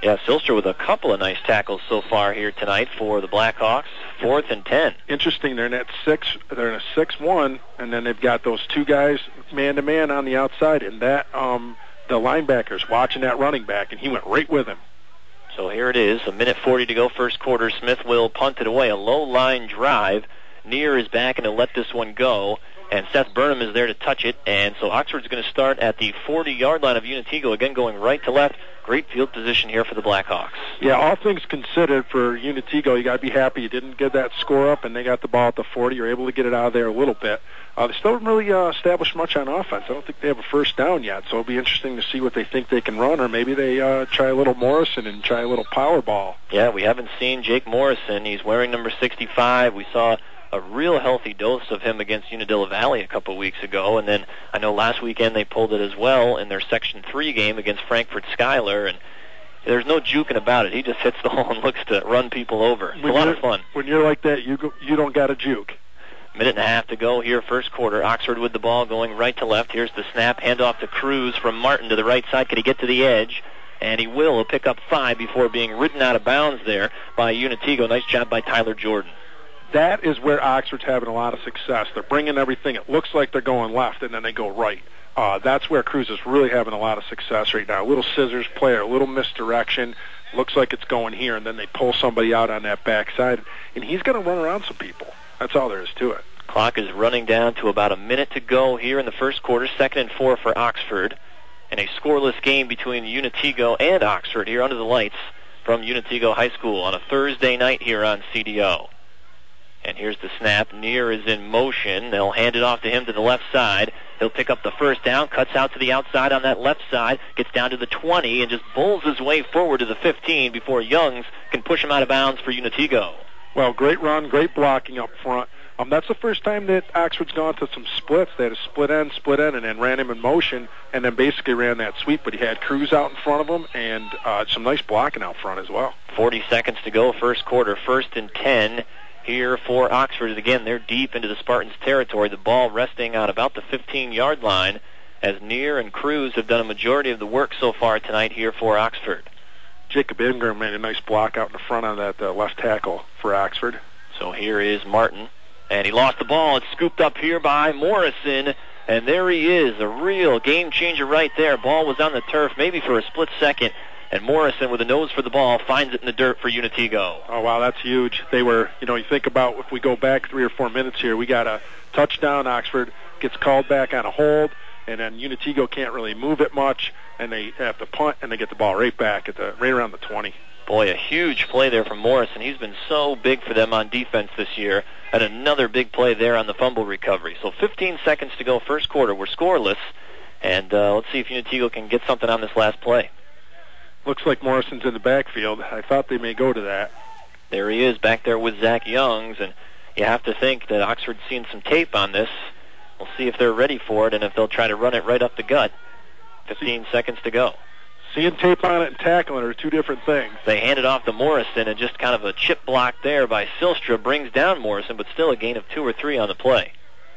B: Yeah, Silstra with a couple of nice tackles so far here tonight for the Blackhawks. Fourth and ten.
C: Interesting. They're in that six. They're in a six-one, and then they've got those two guys man-to-man on the outside, and that um, the linebacker's watching that running back, and he went right with him.
B: So here it is, a minute forty to go, first quarter. Smith will punt it away, a low-line drive. Near is back and to let this one go, and Seth Burnham is there to touch it, and so Oxford's going to start at the forty-yard line of Unitigo, again going right to left. Great field position here for the Blackhawks.
C: Yeah, all things considered for Unitigo, you got to be happy you didn't get that score up, and they got the ball at the forty. You're able to get it out of there a little bit. Uh, they still haven't really uh, established much on offense. I don't think they have a first down yet, so it'll be interesting to see what they think they can run, or maybe they uh, try a little Morrison and try a little power ball.
B: Yeah, we haven't seen Jake Morrison. He's wearing number sixty-five. We saw a real healthy dose of him against Unadilla Valley a couple of weeks ago, and then I know last weekend they pulled it as well in their Section three game against Frankfurt Schuyler, and there's no juking about it. He just hits the hole and looks to run people over. It's
C: when
B: a lot of fun.
C: When you're like that, you go, you don't got to juke.
B: Minute and a half to go here, first quarter. Oxford with the ball going right to left. Here's the snap, handoff to Cruz from Martin to the right side. Could he get to the edge? And he will. He'll pick up five before being ridden out of bounds there by Unitigo. Nice job by Tyler Jordan.
C: That is where Oxford's having a lot of success. They're bringing everything. It looks like they're going left, and then they go right. Uh, that's where Cruz is really having a lot of success right now. A little scissors play, a little misdirection. Looks like it's going here, and then they pull somebody out on that backside, and he's going to run around some people. That's all there is to it.
B: Clock is running down to about a minute to go here in the first quarter. Second and four for Oxford. And a scoreless game between Unitigo and Oxford here under the lights from Unitigo High School on a Thursday night here on C D O. And here's the snap. Near is in motion. They'll hand it off to him to the left side. He'll pick up the first down, cuts out to the outside on that left side, gets down to the twenty, and just bowls his way forward to the fifteen before Youngs can push him out of bounds for Unitigo.
C: Well, great run, great blocking up front. Um, that's the first time that Oxford's gone to some splits. They had a split end, split end, and then ran him in motion, and then basically ran that sweep. But he had Cruz out in front of him, and uh, some nice blocking out front as well.
B: forty seconds to go, first quarter, first and ten. Here for Oxford. Again, they're deep into the Spartans' territory. The ball resting on about the fifteen-yard line as Near and Cruz have done a majority of the work so far tonight here for Oxford.
C: Jacob Ingram made a nice block out in the front on that uh, left tackle for Oxford.
B: So here is Martin, and he lost the ball. It's scooped up here by Morrison, and there he is, a real game-changer right there. Ball was on the turf maybe for a split second, and Morrison, with a nose for the ball, finds it in the dirt for Unitigo.
C: Oh, wow, that's huge. They were, you know, you think about if we go back three or four minutes here, we got a touchdown. Oxford gets called back on a hold, and then Unitigo can't really move it much, and they have to punt, and they get the ball right back at the right around the twenty.
B: Boy, a huge play there from Morrison. He's been so big for them on defense this year, and another big play there on the fumble recovery. So fifteen seconds to go, first quarter. We're scoreless, and uh, let's see if Unitigo can get something on this last play.
C: Looks like Morrison's in the backfield. I thought they may go to that.
B: There he is back there with Zach Youngs, and you have to think that Oxford's seen some tape on this. We'll see if they're ready for it and if they'll try to run it right up the gut. fifteen seconds to go.
C: Seeing tape on it and tackling are two different things.
B: They hand it off to Morrison, and just kind of a chip block there by Silstra brings down Morrison, but still a gain of two or three on the play.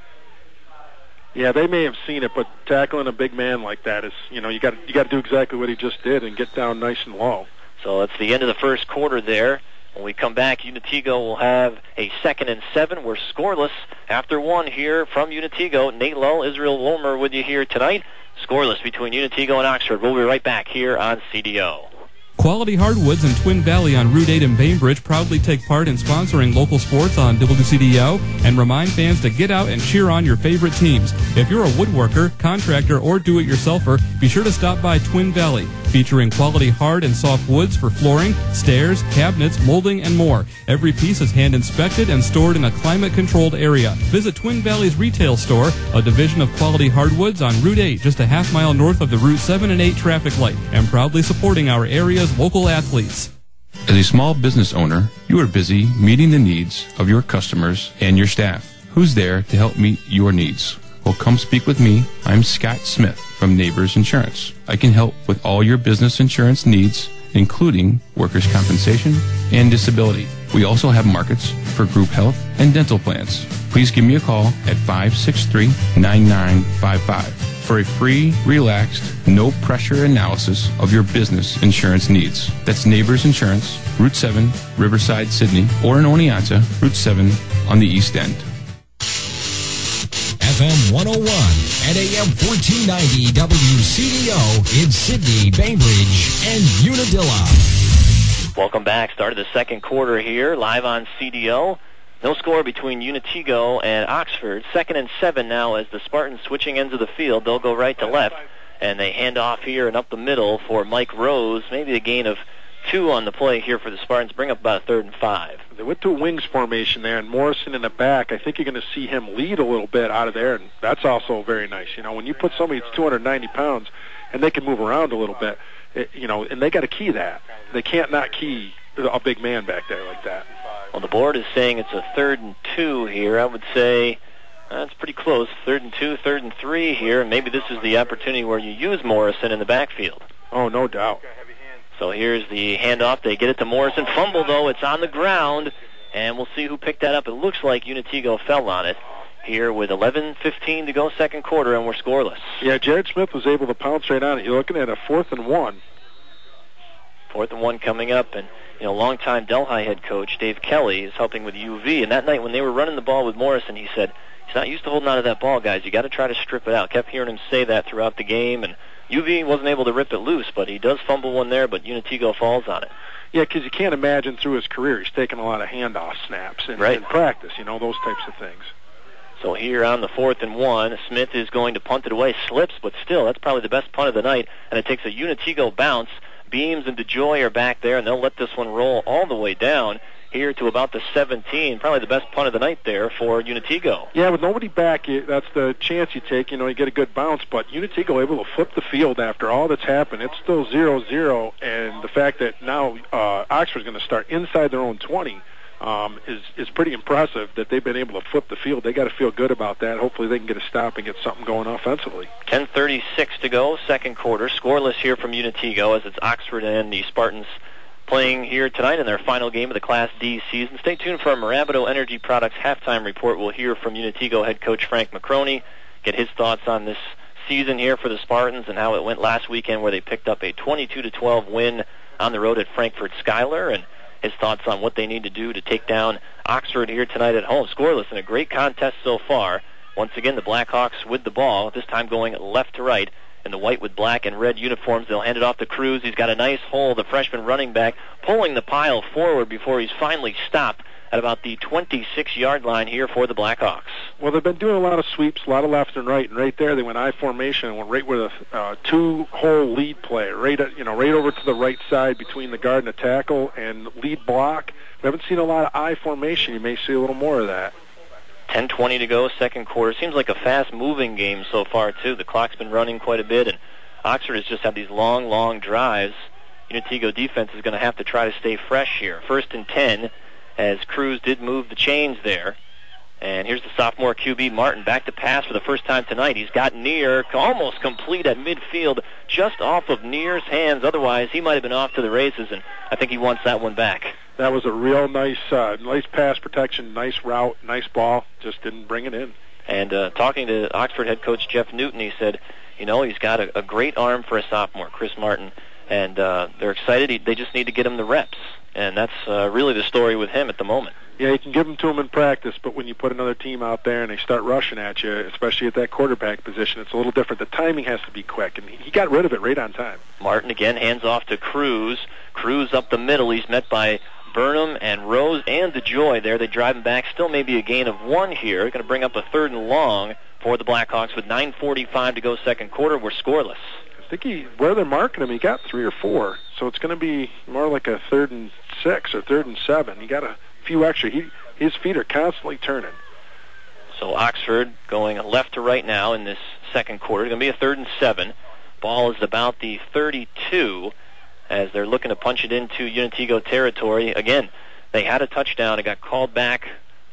C: Yeah, they may have seen it, but tackling a big man like that is, you know, you got you got to do exactly what he just did and get down nice and low.
B: So that's the end of the first quarter there. When we come back, Unitigo will have a second and seven. We're scoreless after one here from Unitigo. Nate Lull, Israel Wilmer with you here tonight. Scoreless between Unitigo and Oxford. We'll be right back here on C D O.
J: Quality Hardwoods in Twin Valley on Route eight in Bainbridge proudly take part in sponsoring local sports on W C D O and remind fans to get out and cheer on your favorite teams. If you're a woodworker, contractor, or do-it-yourselfer, be sure to stop by Twin Valley, featuring quality hard and soft woods for flooring, stairs, cabinets, molding, and more. Every piece is hand-inspected and stored in a climate-controlled area. Visit Twin Valley's retail store, a division of Quality Hardwoods on Route eight, just a half mile north of the Route seven and eight traffic light, and proudly supporting our area's local athletes.
K: As a small business owner, you are busy meeting the needs of your customers and your staff. Who's there to help meet your needs? Well, come speak with me. I'm Scott Smith from Neighbors Insurance. I can help with all your business insurance needs, including workers' compensation and disability. We also have markets for group health and dental plans. Please give me a call at five six three, nine nine five five. for a free, relaxed, no-pressure analysis of your business insurance needs. That's Neighbors Insurance, Route seven, Riverside, Sydney, or in Oneonta, Route seven on the East End.
I: F M one oh one and A M fourteen ninety W C D O in Sydney, Bainbridge, and Unadilla.
B: Welcome back. Start of the second quarter here, live on C D O. No score between Unitigo and Oxford. Second and seven now as the Spartans switching ends of the field. They'll go right to left, and they hand off here and up the middle for Mike Rose. Maybe a gain of two on the play here for the Spartans. Bring up about a third and five.
C: They went to a wings formation there, and Morrison in the back. I think you're going to see him lead a little bit out of there, and that's also very nice. You know, when you put somebody that's two hundred ninety pounds and they can move around a little bit, it, you know, and they got to key that. They can't not key a big man back there like that.
B: Well, the board is saying it's a third and two here. I would say that's pretty close. Third and two, third and three here, and maybe this is the opportunity where you use Morrison in the backfield.
C: Oh, no doubt.
B: So here's the handoff. They get it to Morrison. Fumble, though. It's on the ground, and we'll see who picked that up. It looks like Unitigo fell on it here with eleven fifteen to go second quarter, and we're scoreless.
C: Yeah, Jared Smith was able to pounce right on it. You're looking at a fourth and one.
B: Fourth and one coming up, and you know, longtime Delhi head coach Dave Kelly is helping with U V, and that night when they were running the ball with Morrison, he said, he's not used to holding on to that ball, guys. You got to try to strip it out. Kept hearing him say that throughout the game, and U V wasn't able to rip it loose, but he does fumble one there, but Unitigo falls on it.
C: Yeah, because you can't imagine through his career he's taken a lot of handoff snaps in,
B: right.
C: in practice, you know, those types of things.
B: So here on the fourth and one, Smith is going to punt it away. Slips, but still, that's probably the best punt of the night, and it takes a Unitigo bounce. Beams and DeJoy are back there, and they'll let this one roll all the way down here to about the seventeen. Probably the best punt of the night there for Unitigo.
C: Yeah, with nobody back, that's the chance you take. You know, you get a good bounce, but Unitigo able to flip the field after all that's happened. It's still zero zero, and the fact that now uh, Oxford's going to start inside their own twenty um, is, is pretty impressive that they've been able to flip the field. They got to feel good about that. Hopefully they can get a stop and get something going offensively.
B: ten thirty-six to go, second quarter. Scoreless here from Unitigo as it's Oxford and the Spartans playing here tonight in their final game of the Class D season. Stay tuned for our Marabato Energy Products halftime report. We'll hear from Unitigo head coach Frank McCroney, get his thoughts on this season here for the Spartans and how it went last weekend where they picked up a twenty-two to twelve win on the road at Frankfurt Schuyler, and his thoughts on what they need to do to take down Oxford here tonight at home. Scoreless in a great contest so far. Once again, the Blackhawks with the ball, this time going left to right in the white with black and red uniforms. They'll hand it off to Cruz. He's got a nice hole, the freshman running back, pulling the pile forward before he's finally stopped at about the twenty-six-yard line here for the Blackhawks.
C: Well, they've been doing a lot of sweeps, a lot of left and right, and right there they went I formation and went right with a uh, two-hole lead play, right at, you know, right over to the right side between the guard and the tackle and lead block. We haven't seen a lot of I formation. You may see a little more of that.
B: ten twenty to go, second quarter. Seems like a fast-moving game so far, too. The clock's been running quite a bit, and Oxford has just had these long, long drives. Unitigo defense is going to have to try to stay fresh here. First and ten, as Cruz did move the chains there. And here's the sophomore Q B, Martin, back to pass for the first time tonight. He's got Neer almost complete at midfield, just off of Neer's hands. Otherwise, he might have been off to the races, and I think he wants that one back.
C: That was a real nice uh, nice pass protection, nice route, nice ball. Just didn't bring it in.
B: And uh, talking to Oxford head coach Jeff Newton, he said, you know, he's got a, a great arm for a sophomore, Chris Martin, and uh, they're excited. He, they just need to get him the reps. And that's uh, really the story with him at the moment.
C: Yeah, you can give them to him in practice, but when you put another team out there and they start rushing at you, especially at that quarterback position, it's a little different. The timing has to be quick, and he got rid of it right on time.
B: Martin again hands off to Cruz. Cruz up the middle. He's met by Burnham and Rose and DeJoy there. They drive him back. Still maybe a gain of one here. Going to bring up a third and long for the Blackhawks with nine forty-five to go second quarter. We're scoreless.
C: I think he, where they're marking him, he got three or four. So it's going to be more like a third and six or third and seven. He got a few extra. He, his feet are constantly turning.
B: So Oxford going left to right now in this second quarter. It's going to be a third and seven. Ball is about the thirty-two as they're looking to punch it into Unitigo territory. Again, they had a touchdown. It got called back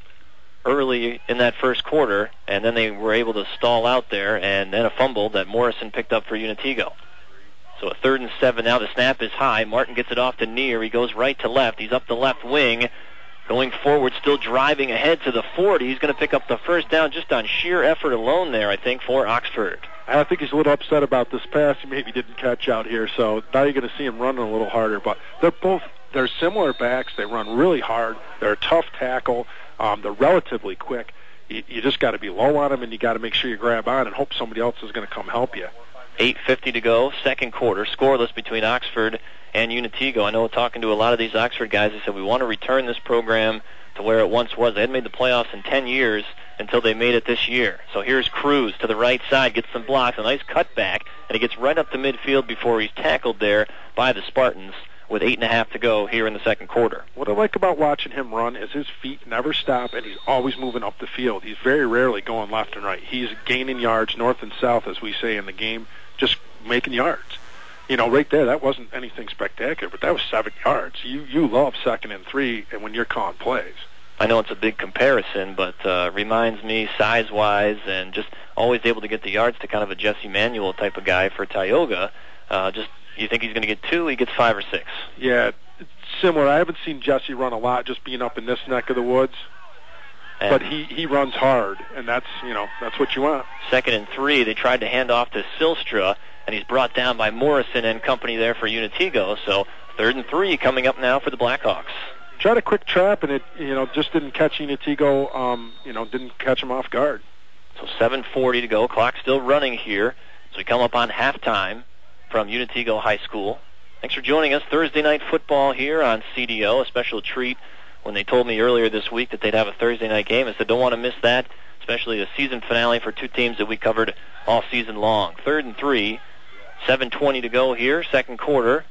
B: early in that first quarter, and then they were able to stall out there, and then a fumble that Morrison picked up for Unitigo. So a third and seven now. The snap is high. Martin gets it off to Neer. He goes right to left. He's up the left wing. Going forward, still driving ahead to the forty. He's going to pick up the first down just on sheer effort alone there, I think, for Oxford.
C: I think he's a little upset about this pass he maybe didn't catch out here, so now you're going to see him running a little harder. But they're both they're similar backs. They run really hard. They're a tough tackle. Um, they're relatively quick. You, you just got to be low on them, and you got to make sure you grab on and hope somebody else is going to come help you.
B: eight fifty to go, second quarter, scoreless between Oxford and Unitigo. I know talking to a lot of these Oxford guys, they said we want to return this program to where it once was. They hadn't made the playoffs in ten years until they made it this year. So here's Cruz to the right side, gets some blocks, a nice cutback, and he gets right up to midfield before he's tackled there by the Spartans with eight and a half to go here in the second quarter.
C: What I like about watching him run is his feet never stop, and he's always moving up the field. He's very rarely going left and right. He's gaining yards north and south, as we say in the game, just making yards. You know, right there, that wasn't anything spectacular, but that was seven yards. You you love second and three, and when you're calling plays.
B: I know it's a big comparison, but uh, reminds me size-wise and just always able to get the yards to kind of a Jesse Manuel type of guy for Tioga. Uh, just you think he's going to get two, he gets five or six.
C: Yeah, it's similar. I haven't seen Jesse run a lot just being up in this neck of the woods. And but he, he runs hard, and that's, you know, that's what you want.
B: Second and three, they tried to hand off to Silstra, and he's brought down by Morrison and company there for Unitigo. So third and three coming up now for the Blackhawks.
C: Tried a quick trap, and it, you know, just didn't catch Unitigo, um, you know, didn't catch him off guard.
B: So seven forty to go. Clock still running here. So we come up on halftime from Unitigo High School. Thanks for joining us. Thursday night football here on C D O, a special treat. When they told me earlier this week that they'd have a Thursday night game, I said, don't want to miss that, especially the season finale for two teams that we covered all season long. Third and three, seven twenty to go here, second quarter.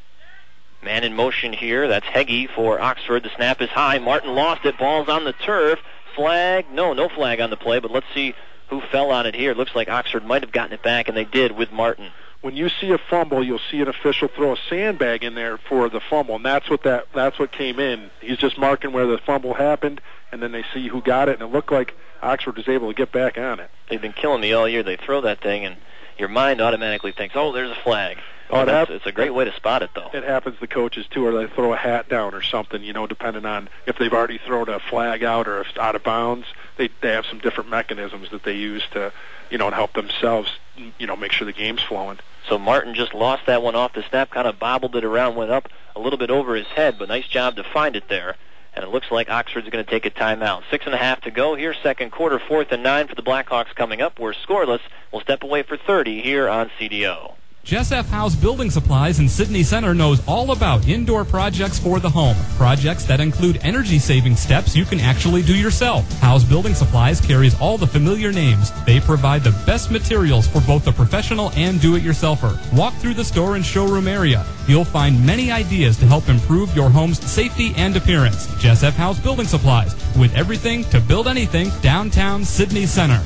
B: Man in motion here. That's Heggie for Oxford. The snap is high. Martin lost it. Ball's on the turf. Flag. No, no flag on the play, but let's see who fell on it here. It looks like Oxford might have gotten it back, and they did with Martin.
C: When you see a fumble, you'll see an official throw a sandbag in there for the fumble, and that's what that that's what came in. He's just marking where the fumble happened, and then they see who got it, and it looked like Oxford was able to get back on it.
B: They've been killing me all year. They throw that thing, and your mind automatically thinks, oh, there's a flag.
C: Oh, it hap-
B: it's a great way to spot it, though.
C: It happens to coaches, too, or they throw a hat down or something, you know, depending on if they've already thrown a flag out or if it's out of bounds. They they have some different mechanisms that they use to, you know, to help themselves, you know, make sure the game's flowing.
B: So Martin just lost that one off the snap, kind of bobbled it around, went up a little bit over his head, but nice job to find it there. And it looks like Oxford's going to take a timeout. Six and a half to go here, second quarter, fourth and nine for the Blackhawks coming up. We're scoreless. We'll step away for thirty here on C D O.
J: Jess F. House Building Supplies in Sydney Center knows all about indoor projects for the home. Projects that include energy-saving steps you can actually do yourself. House Building Supplies carries all the familiar names. They provide the best materials for both the professional and do-it-yourselfer. Walk through the store and showroom area. You'll find many ideas to help improve your home's safety and appearance. Jess F. House Building Supplies, with everything to build anything, downtown Sydney Center.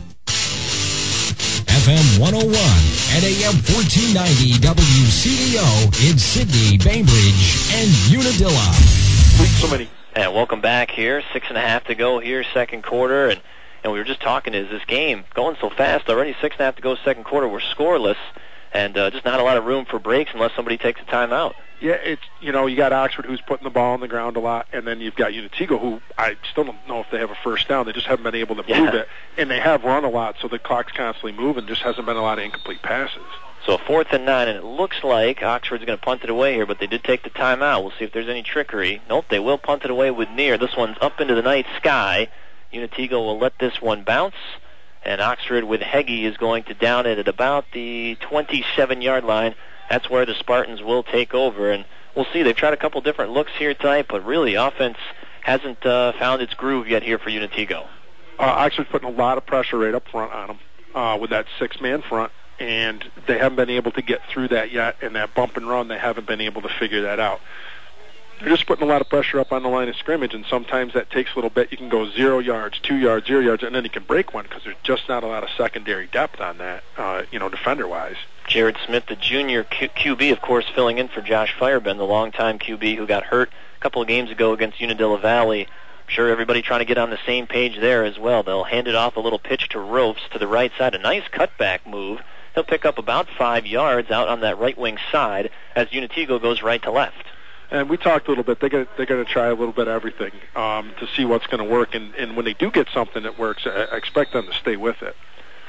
I: F M one oh one and A M fourteen ninety W C D O in Sydney, Bainbridge, and Unadilla.
C: So many.
B: And welcome back here. Six and a half to go here, second quarter. And, and we were just talking, is this game going so fast already? Six and a half to go, second quarter. We're scoreless. And uh, just not a lot of room for breaks unless somebody takes a timeout.
C: Yeah, it's, you know, you got Oxford who's putting the ball on the ground a lot, and then you've got Unitigo who I still don't know if they have a first down. They just haven't been able to
B: yeah.
C: move it, and they have run a lot, so the clock's constantly moving. Just hasn't been a lot of incomplete passes.
B: So fourth and nine, and it looks like Oxford's going to punt it away here, but they did take the timeout. We'll see if there's any trickery. Nope, they will punt it away with near. This one's up into the night sky. Unitigo will let this one bounce. And Oxford with Heggie is going to down it at about the twenty-seven-yard line. That's where the Spartans will take over. And we'll see. They've tried a couple different looks here tonight, but really offense hasn't uh, found its groove yet here for Unitigo.
C: Uh, Oxford's putting a lot of pressure right up front on them uh, with that six-man front, and they haven't been able to get through that yet. And that bump and run, they haven't been able to figure that out. They're just putting a lot of pressure up on the line of scrimmage, and sometimes that takes a little bit. You can go zero yards, two yards, zero yards, and then you can break one because there's just not a lot of secondary depth on that, uh, you know, defender-wise.
B: Jared Smith, the junior Q- QB, of course, filling in for Josh Firebend, the longtime Q B who got hurt a couple of games ago against Unadilla Valley. I'm sure everybody trying to get on the same page there as well. They'll hand it off a little pitch to Ropes to the right side, a nice cutback move. He'll pick up about five yards out on that right wing side as Unitigo goes right to left.
C: And we talked a little bit. They're going they're going to try a little bit of everything um, to see what's going to work. And, and when they do get something that works, I expect them to stay with it.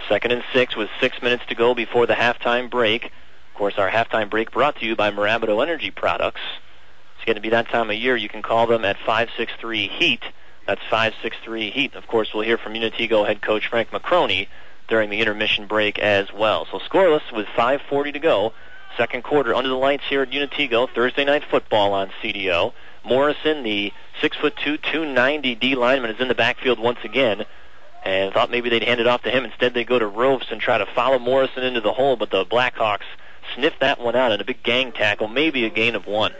B: Second and six with six minutes to go before the halftime break. Of course, our halftime break brought to you by Marabato Energy Products. It's going to be that time of year. You can call them at five six three HEAT. That's five six three HEAT. Of course, we'll hear from Unitigo head coach Frank McCroney during the intermission break as well. So scoreless with five forty to go. Second quarter under the lights here at Unitigo. Thursday night football on C D O. Morrison, the six foot two, two ninety D lineman, is in the backfield once again. And thought maybe they'd hand it off to him. Instead, they go to Ropes and try to follow Morrison into the hole, but the Blackhawks sniffed that one out in a big gang tackle, maybe a gain of one.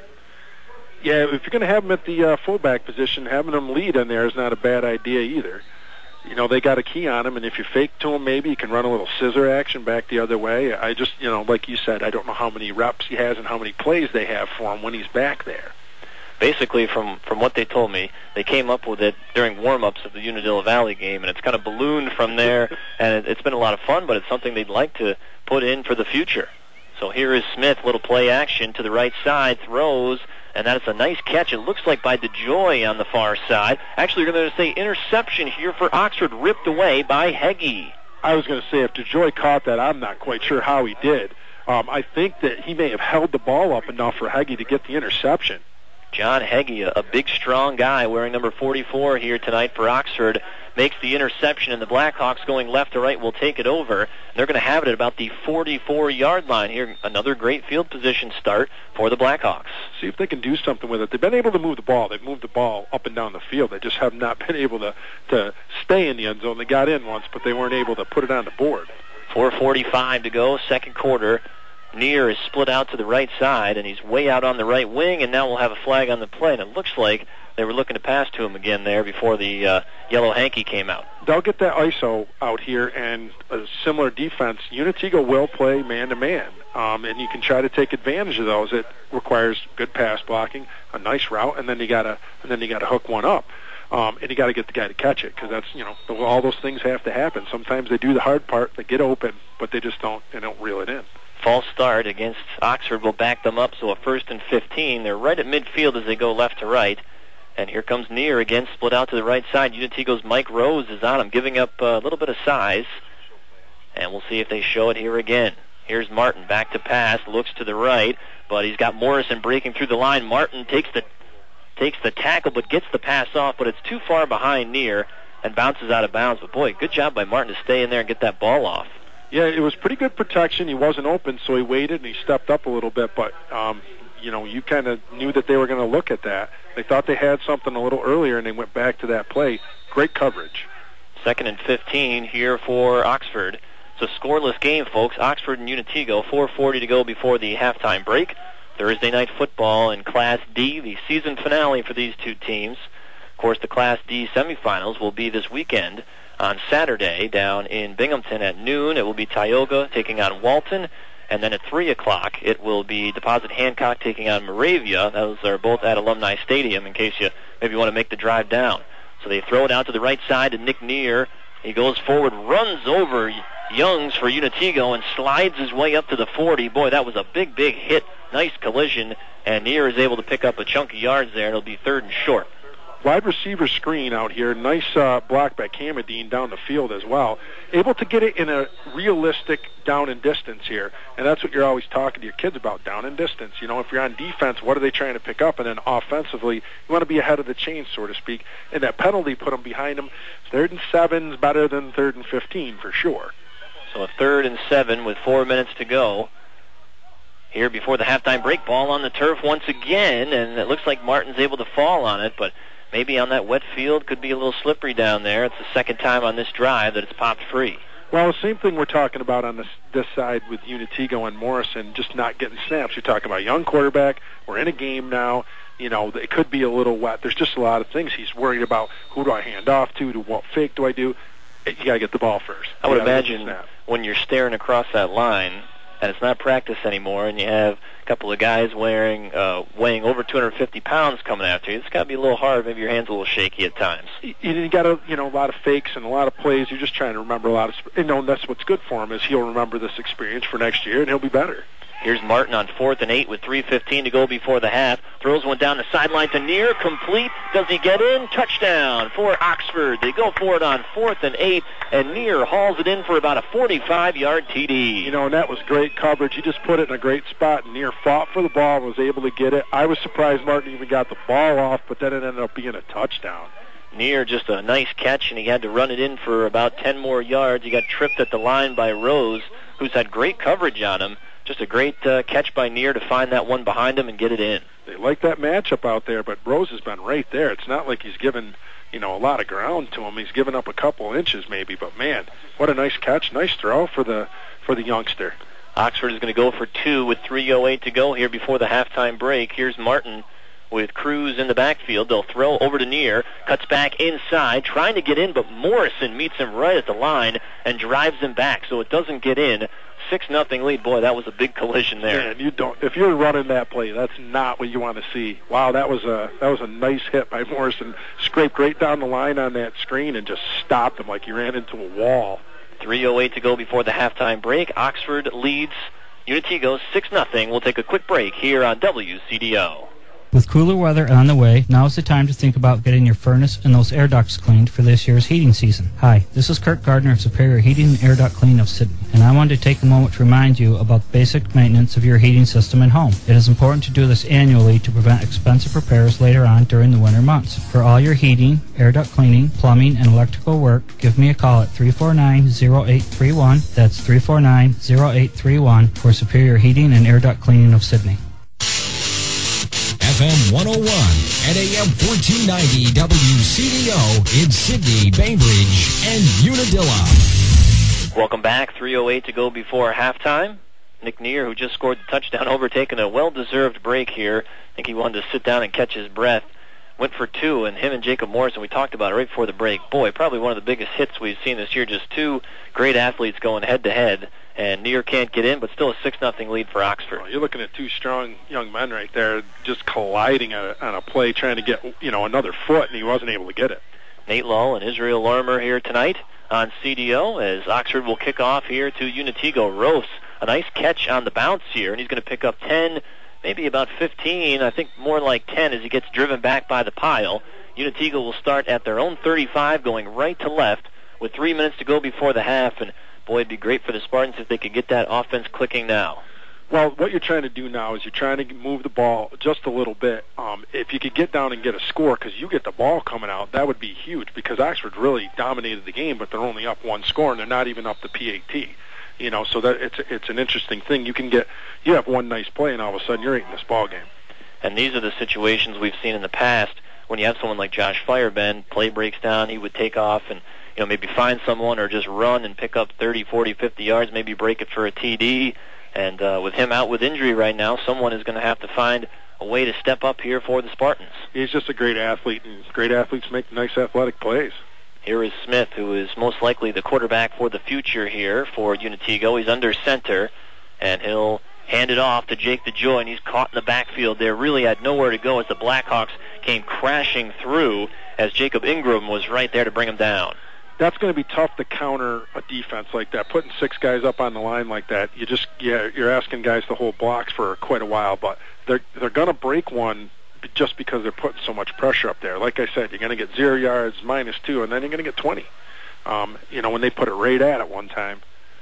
C: Yeah, if you're going to have him at the uh, fullback position, having him lead in there is not a bad idea either. You know, they got a key on him, and if you fake to him, maybe you can run a little scissor action back the other way. I just, you know, like you said, I don't know how many reps he has and how many plays they have for him when he's back there.
B: Basically, from, from what they told me, they came up with it during warm-ups of the Unadilla Valley game, and it's kind of ballooned from there, and it, it's been a lot of fun, but it's something they'd like to put in for the future. So here is Smith, little play action to the right side, throws, and that is a nice catch. It looks like by DeJoy on the far side. Actually, you're going to say interception here for Oxford, ripped away by Heggie.
C: I was going to say, if DeJoy caught that, I'm not quite sure how he did. Um, I think that he may have held the ball up enough for Heggie to get the interception.
B: John Heggie, a, a big, strong guy wearing number forty-four here tonight for Oxford, makes the interception, and the Blackhawks going left to right will take it over. They're going to have it at about the forty-four-yard line here. Another great field position start for the Blackhawks.
C: See if they can do something with it. They've been able to move the ball. They've moved the ball up and down the field. They just have not been able to, to stay in the end zone. They got in once, but they weren't able to put it on the board.
B: four forty-five to go, second quarter. Neer is split out to the right side, and he's way out on the right wing, and now we'll have a flag on the play. And it looks like they were looking to pass to him again there before the uh, yellow hanky came out.
C: They'll get that I S O out here, and a similar defense. Unitigo will play man-to-man, um, and you can try to take advantage of those. It requires good pass blocking, a nice route, and then you gotta and then you gotta hook one up. Um, and you got to get the guy to catch it, because that's, you know, all those things have to happen. Sometimes they do the hard part, they get open, but they just don't they don't reel it in.
B: False start against Oxford will back them up, so a first and fifteen. They're right at midfield as they go left to right. And here comes Neer again, split out to the right side. Unitigo's Mike Rose is on him, giving up a little bit of size. And we'll see if they show it here again. Here's Martin, back to pass, looks to the right, but he's got Morrison breaking through the line. Martin takes the takes the tackle, but gets the pass off, but it's too far behind Neer and bounces out of bounds. But boy, good job by Martin to stay in there and get that ball off.
C: Yeah, it was pretty good protection. He wasn't open, so he waited and he stepped up a little bit. But, um, you know, you kind of knew that they were going to look at that. They thought they had something a little earlier, and they went back to that play. Great coverage.
B: Second and fifteen here for Oxford. It's a scoreless game, folks. Oxford and Unitigo, four forty to go before the halftime break. Thursday night football in Class D, the season finale for these two teams. Of course, the Class D semifinals will be this weekend. On Saturday, down in Binghamton at noon, it will be Tioga taking on Walton. And then at three o'clock, it will be Deposit Hancock taking on Moravia. Those are both at Alumni Stadium in case you maybe want to make the drive down. So they throw it out to the right side to Nick Neer. He goes forward, runs over Youngs for Unitigo, and slides his way up to the forty. Boy, that was a big, big hit. Nice collision. And Neer is able to pick up a chunk of yards there. It'll be third and short.
C: Wide receiver screen out here. Nice uh, block by Camadine down the field as well. Able to get it in a realistic down and distance here. And that's what you're always talking to your kids about, down and distance. You know, if you're on defense, what are they trying to pick up? And then offensively, you want to be ahead of the chain, so to speak. And that penalty put them behind them. Third and seven is better than third and fifteen for sure.
B: So a third and seven with four minutes to go. Here before the halftime break, ball on the turf once again. And it looks like Martin's able to fall on it, but maybe on that wet field, could be a little slippery down there. It's the second time on this drive that it's popped free.
C: Well, the same thing we're talking about on this this side with Unitigo and Morrison, just not getting snaps. You're talking about a young quarterback. We're in a game now. You know, it could be a little wet. There's just a lot of things. He's worried about who do I hand off to, to what fake do I do. You got to get the ball first.
B: I would imagine when you're staring across that line, and it's not practice anymore, and you have a couple of guys wearing, uh, weighing over two hundred fifty pounds coming after you, it's got to be a little hard. Maybe your hand's a little shaky at times.
C: You, you got a, you know, a lot of fakes and a lot of plays. You're just trying to remember a lot of, you know, and that's what's good for him is he'll remember this experience for next year, and he'll be better.
B: Here's Martin on fourth and eight with three fifteen to go before the half. Throws one down the sideline to Neer. Complete. Does he get in? Touchdown for Oxford. They go for it on fourth and eight, and Neer hauls it in for about a forty-five-yard T D.
C: You know, and that was great coverage. He just put it in a great spot, and Neer fought for the ball and was able to get it. I was surprised Martin even got the ball off, but then it ended up being a touchdown.
B: Neer, just a nice catch, and he had to run it in for about ten more yards. He got tripped at the line by Rose, who's had great coverage on him. Just a great uh, catch by Neer to find that one behind him and get it in.
C: They like that matchup out there, but Rose has been right there. It's not like he's given, you know, a lot of ground to him. He's given up a couple inches maybe, but man, what a nice catch, nice throw for the for the youngster.
B: Oxford is going to go for two with three oh eight to go here before the halftime break. Here's Martin with Cruz in the backfield. They'll throw over to Neer, cuts back inside, trying to get in, but Morrison meets him right at the line and drives him back, so it doesn't get in. Six nothing lead. Boy, that was a big collision there.
C: Man, you don't. If you're running that play, that's not what you want to see. Wow, that was a that was a nice hit by Morrison. Scraped right down the line on that screen and just stopped him like he ran into a wall.
B: three oh eight to go before the halftime break. Oxford leads Unitigo six nothing. We'll take a quick break here on W C D O.
L: With cooler weather on the way, now's the time to think about getting your furnace and those air ducts cleaned for this year's heating season. Hi, this is Kurt Gardner of Superior Heating and Air Duct Clean of Sydney, and I wanted to take a moment to remind you about the basic maintenance of your heating system and home. It is important to do this annually to prevent expensive repairs later on during the winter months. For all your heating, air duct cleaning, plumbing, and electrical work, give me a call at three four nine, oh eight three one. That's three four nine, oh eight three one for Superior Heating and Air Duct Cleaning of Sydney.
I: F M one oh one and A M fourteen ninety W C D O in Sydney, Bainbridge, and Unadilla.
B: Welcome back. three oh eight to go before halftime. Nick Neer, who just scored the touchdown, overtaking a well-deserved break here. I think he wanted to sit down and catch his breath. Went for two, and him and Jacob Morrison, we talked about it right before the break. Boy, probably one of the biggest hits we've seen this year. Just two great athletes going head-to-head. And Neer can't get in, but still a six nothing lead for Oxford.
C: Well, you're looking at two strong young men right there just colliding on a, on a play, trying to get, you know, another foot, and he wasn't able to get it.
B: Nate Lull and Israel Larmer here tonight on C D O as Oxford will kick off here to Unitigo. Rose, a nice catch on the bounce here, and he's going to pick up ten, maybe about fifteen, I think more like ten as he gets driven back by the pile. Unitigo will start at their own thirty-five, going right to left with three minutes to go before the half, and boy, it'd be great for the Spartans if they could get that offense clicking now.
C: Well, what you're trying to do now is you're trying to move the ball just a little bit. Um, if you could get down and get a score, because you get the ball coming out, that would be huge, because Oxford really dominated the game, but they're only up one score, and they're not even up the P A T. You know, so that it's it's an interesting thing. You can get, you have one nice play, and all of a sudden you're eating this ball game.
B: And these are the situations we've seen in the past when you have someone like Josh Firebend, play breaks down, he would take off and, you know, maybe find someone or just run and pick up thirty, forty, fifty yards, maybe break it for a T D. And uh, with him out with injury right now, someone is going to have to find a way to step up here for the Spartans.
C: He's just a great athlete, and great athletes make nice athletic plays.
B: Here is Smith, who is most likely the quarterback for the future here for Unitigo. He's under center, and he'll hand it off to Jake DeJoy, and he's caught in the backfield there. Really had nowhere to go as the Blackhawks came crashing through as Jacob Ingram was right there to bring him down.
C: That's going to be tough to counter a defense like that. Putting six guys up on the line like that, you just yeah, you're asking guys to hold blocks for quite a while. But they're they're going to break one just because they're putting so much pressure up there. Like I said, you're going to get zero yards, minus two, and then you're going to get twenty. Um, you know, when they put it right at at one time.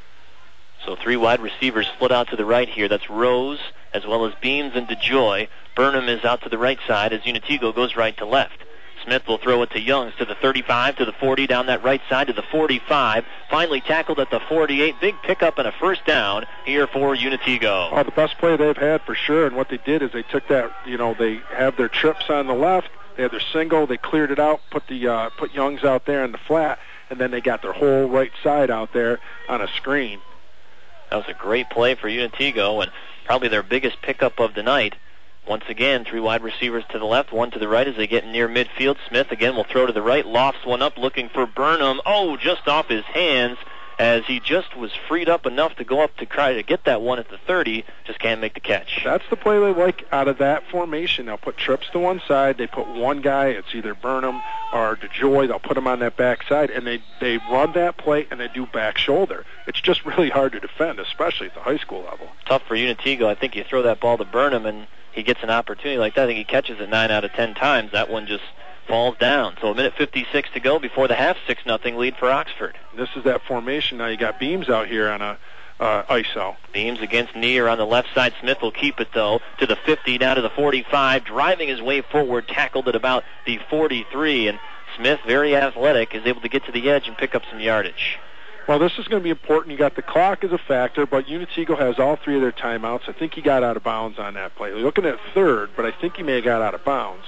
B: So three wide receivers split out to the right here. That's Rose as well as Beams and DeJoy. Burnham is out to the right side as Unitigo goes right to left. Smith will throw it to Youngs to the thirty-five, to the forty, down that right side to the forty-five. Finally tackled at the forty-eight. Big pickup and a first down here for Unitigo.
C: Oh, the best play they've had for sure. And what they did is they took that, you know, they have their trips on the left. They had their single. They cleared it out, put the uh, put Youngs out there in the flat, and then they got their whole right side out there on a screen.
B: That was a great play for Unitigo and probably their biggest pickup of the night. Once again, three wide receivers to the left, one to the right as they get near midfield. Smith again will throw to the right, lofts one up looking for Burnham. Oh, just off his hands as he just was freed up enough to go up to try to get that one at the thirty, just can't make the catch.
C: That's the play they like out of that formation. They'll put trips to one side. They put one guy. It's either Burnham or DeJoy. They'll put him on that back side, and they, they run that play, and they do back shoulder. It's just really hard to defend, especially at the high school level.
B: Tough for Unitigo. I think you throw that ball to Burnham, and he gets an opportunity like that. I think he catches it nine out of ten times. That one just falls down. So a minute fifty-six to go before the half, six nothing lead for Oxford.
C: This is that formation. Now you got Beams out here on a uh, I S O.
B: Beams against Neer on the left side. Smith will keep it, though, to the fifty, down to the forty-five, driving his way forward, tackled at about the forty-three, and Smith, very athletic, is able to get to the edge and pick up some yardage.
C: Well, this is going to be important. You got the clock as a factor, but Unitigo has all three of their timeouts. I think he got out of bounds on that play. They're looking at third, but I think he may have got out of bounds.